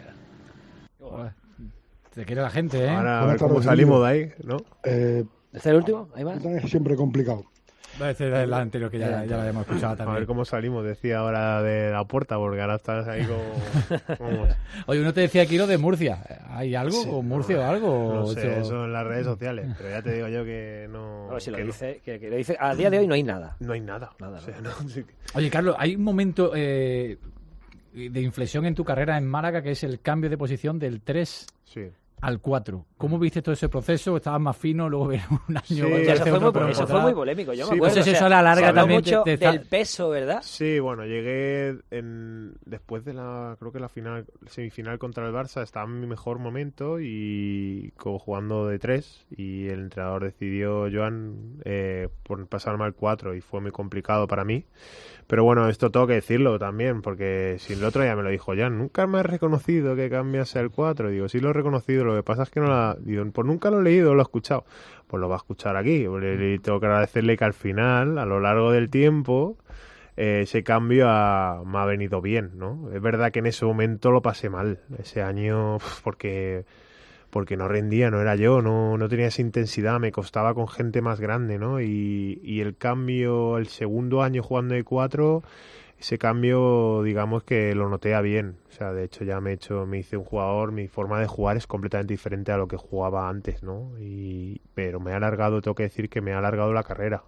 Te quiere la gente, ¿eh? Ahora a ver cómo salimos de ahí, ¿no? Eh, ¿Este es el último? Ahí va. Es siempre complicado. Este es el anterior que ya, ya lo habíamos escuchado también. A ver cómo salimos, decía ahora de la puerta, porque ahora estás ahí como... Oye, uno te decía aquí lo de Murcia. ¿Hay algo sí, con Murcia no, o algo? No sé, eso... eso en las redes sociales, pero ya te digo yo que no... No, si lo que dice, no. Que, que lo dice, a día de hoy no hay nada. No hay nada. nada, o sea, nada. No, sí. Oye, Carlos, hay un momento eh, de inflexión en tu carrera en Málaga, que es el cambio de posición del tres sí. al cuatro. ¿Cómo viste todo ese proceso? ¿Estabas más fino? Luego ver un año... Sí, eso, fue muy, eso fue muy polémico, yo sí, me acuerdo. No sé si eso o sea, a la larga también... mucho te, te del peso, ¿verdad? Sí, bueno, llegué en, después de la... Creo que la final semifinal contra el Barça estaba en mi mejor momento y como jugando de tres, y el entrenador decidió, Joan, eh, por pasarme al cuatro, y fue muy complicado para mí. Pero bueno, esto tengo que decirlo también, porque si el otro día me lo dijo Jan, nunca me has reconocido que cambiase al cuatro. Digo, sí lo he reconocido, lo que pasa es que no la... Digo, pues nunca lo he leído, lo he escuchado. Pues lo va a escuchar aquí. Y tengo que agradecerle que al final, a lo largo del tiempo, eh, ese cambio ha, me ha venido bien, ¿no? Es verdad que en ese momento lo pasé mal, ese año, porque... porque no rendía, no era yo, no, no tenía esa intensidad, me costaba con gente más grande, ¿no? Y, y el cambio, el segundo año jugando de cuatro, ese cambio, digamos que lo noté a bien. O sea, de hecho ya me he hecho, me hice un jugador, mi forma de jugar es completamente diferente a lo que jugaba antes, ¿no? Y, pero me ha alargado, tengo que decir que me ha alargado la carrera.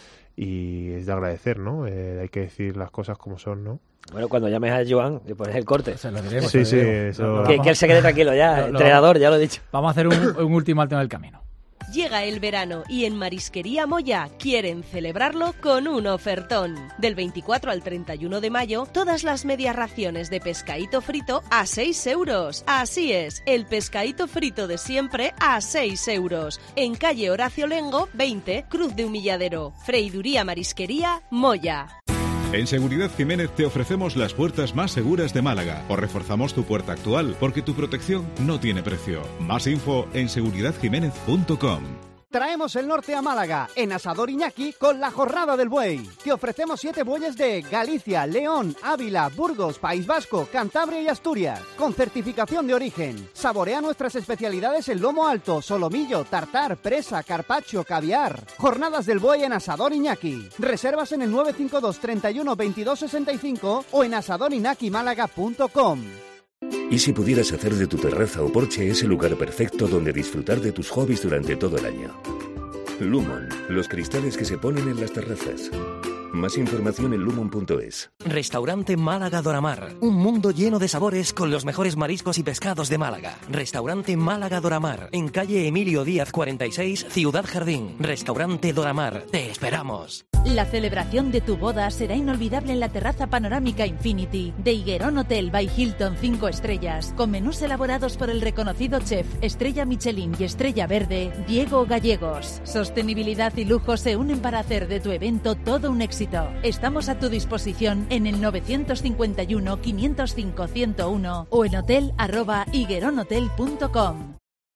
Y es de agradecer, ¿no? Eh, hay que decir las cosas como son, ¿no? Bueno, cuando llames a Joan, le pones el corte. Se lo diremos, sí, se lo sí, diremos. eso... Que, que él se quede tranquilo ya, lo, entrenador, ya lo he dicho. Vamos a hacer un, un último alto en el camino. Llega el verano y en Marisquería Moya quieren celebrarlo con un ofertón. Del veinticuatro al treinta y uno de mayo, todas las medias raciones de pescadito frito a seis euros. Así es, el pescadito frito de siempre a seis euros. En calle Horacio Lengo, veinte, Cruz de Humilladero. Freiduría Marisquería Moya. En Seguridad Jiménez te ofrecemos las puertas más seguras de Málaga. O reforzamos tu puerta actual, porque tu protección no tiene precio. Más info en seguridad jiménez punto com. Traemos el norte a Málaga, en Asador Iñaki, con la Jornada del Buey. Te ofrecemos siete bueyes de Galicia, León, Ávila, Burgos, País Vasco, Cantabria y Asturias, con certificación de origen. Saborea nuestras especialidades en lomo alto, solomillo, tartar, presa, carpaccio, caviar. Jornadas del Buey en Asador Iñaki. Reservas en el nueve cinco dos, treinta y uno, veintidós sesenta y cinco o en asador iñaki málaga punto com. ¿Y si pudieras hacer de tu terraza o porche ese lugar perfecto donde disfrutar de tus hobbies durante todo el año? Lumon, los cristales que se ponen en las terrazas. Más información en lumon punto es. Restaurante Málaga Doramar. Un mundo lleno de sabores con los mejores mariscos y pescados de Málaga. Restaurante Málaga Doramar. En calle Emilio Díaz cuarenta y seis, Ciudad Jardín. Restaurante Doramar. Te esperamos. La celebración de tu boda será inolvidable en la terraza panorámica Infinity de Higuerón Hotel by Hilton cinco estrellas, con menús elaborados por el reconocido chef Estrella Michelin y Estrella Verde, Diego Gallegos. Sostenibilidad y lujo se unen para hacer de tu evento todo un éxito. éxito. Estamos a tu disposición en el novecientos cincuenta y uno, quinientos cinco, ciento uno o en hotel arroba higueronhotel punto com.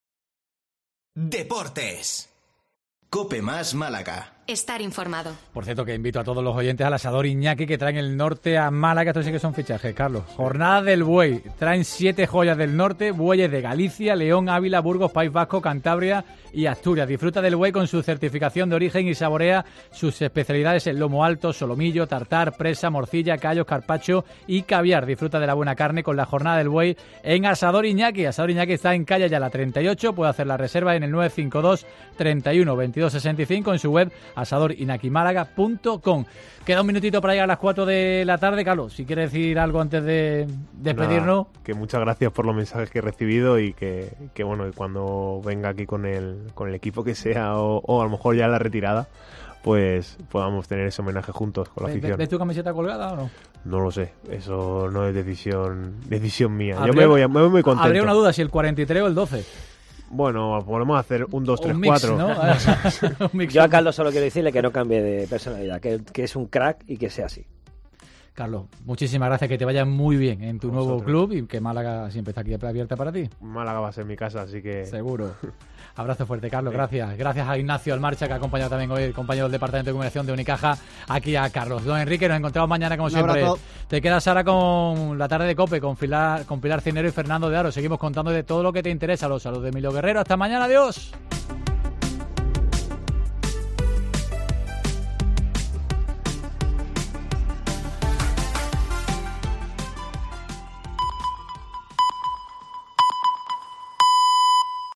Deportes. Cope Más Málaga. Estar informado. Por cierto, que invito a todos los oyentes al asador Iñaki, que traen el norte a Málaga. Esto sí que son fichajes, Carlos. Jornada del buey. Traen siete joyas del norte, bueyes de Galicia, León, Ávila, Burgos, País Vasco, Cantabria y Asturias. Disfruta del buey con su certificación de origen y saborea sus especialidades en lomo alto, solomillo, tartar, presa, morcilla, callos, carpaccio y caviar. Disfruta de la buena carne con la jornada del buey en Asador Iñaki. Asador Iñaki está en calle Ayala treinta y ocho. Puede hacer la reserva en el nueve cinco dos, treinta y uno, veintidós sesenta y cinco en su web asador inaki málaga punto com. Queda un minutito para llegar a las cuatro de la tarde. Carlos, si quieres decir algo antes de despedirnos. Nada, que muchas gracias por los mensajes que he recibido y que, que bueno, y cuando venga aquí con el, con el equipo que sea o, o a lo mejor ya la retirada, pues podamos tener ese homenaje juntos con la afición. ¿Ves tu camiseta colgada o no? No lo sé, eso no es decisión decisión mía. Habría, Yo me voy, me voy muy contento. Habría una duda si el cuarenta y tres o el doce. Bueno, podemos hacer un dos tres un cuatro. ¿no? Yo a Carlos solo quiero decirle que no cambie de personalidad, que, que es un crack y que sea así. Carlos, muchísimas gracias, que te vaya muy bien en tu nuevo club y que Málaga siempre está aquí abierta para ti. Málaga va a ser mi casa, así que... Seguro. Abrazo fuerte, Carlos, gracias. Gracias a Ignacio Almarcha, que ha acompañado también hoy, el compañero del Departamento de Comunicación de Unicaja, aquí a Carlos. Don Enrique, nos encontramos mañana como siempre. Te quedas ahora con la tarde de COPE, con Pilar, con Pilar Cinero y Fernando de Aro. Seguimos contando de todo lo que te interesa. Los saludos de Emilio Guerrero. Hasta mañana, adiós.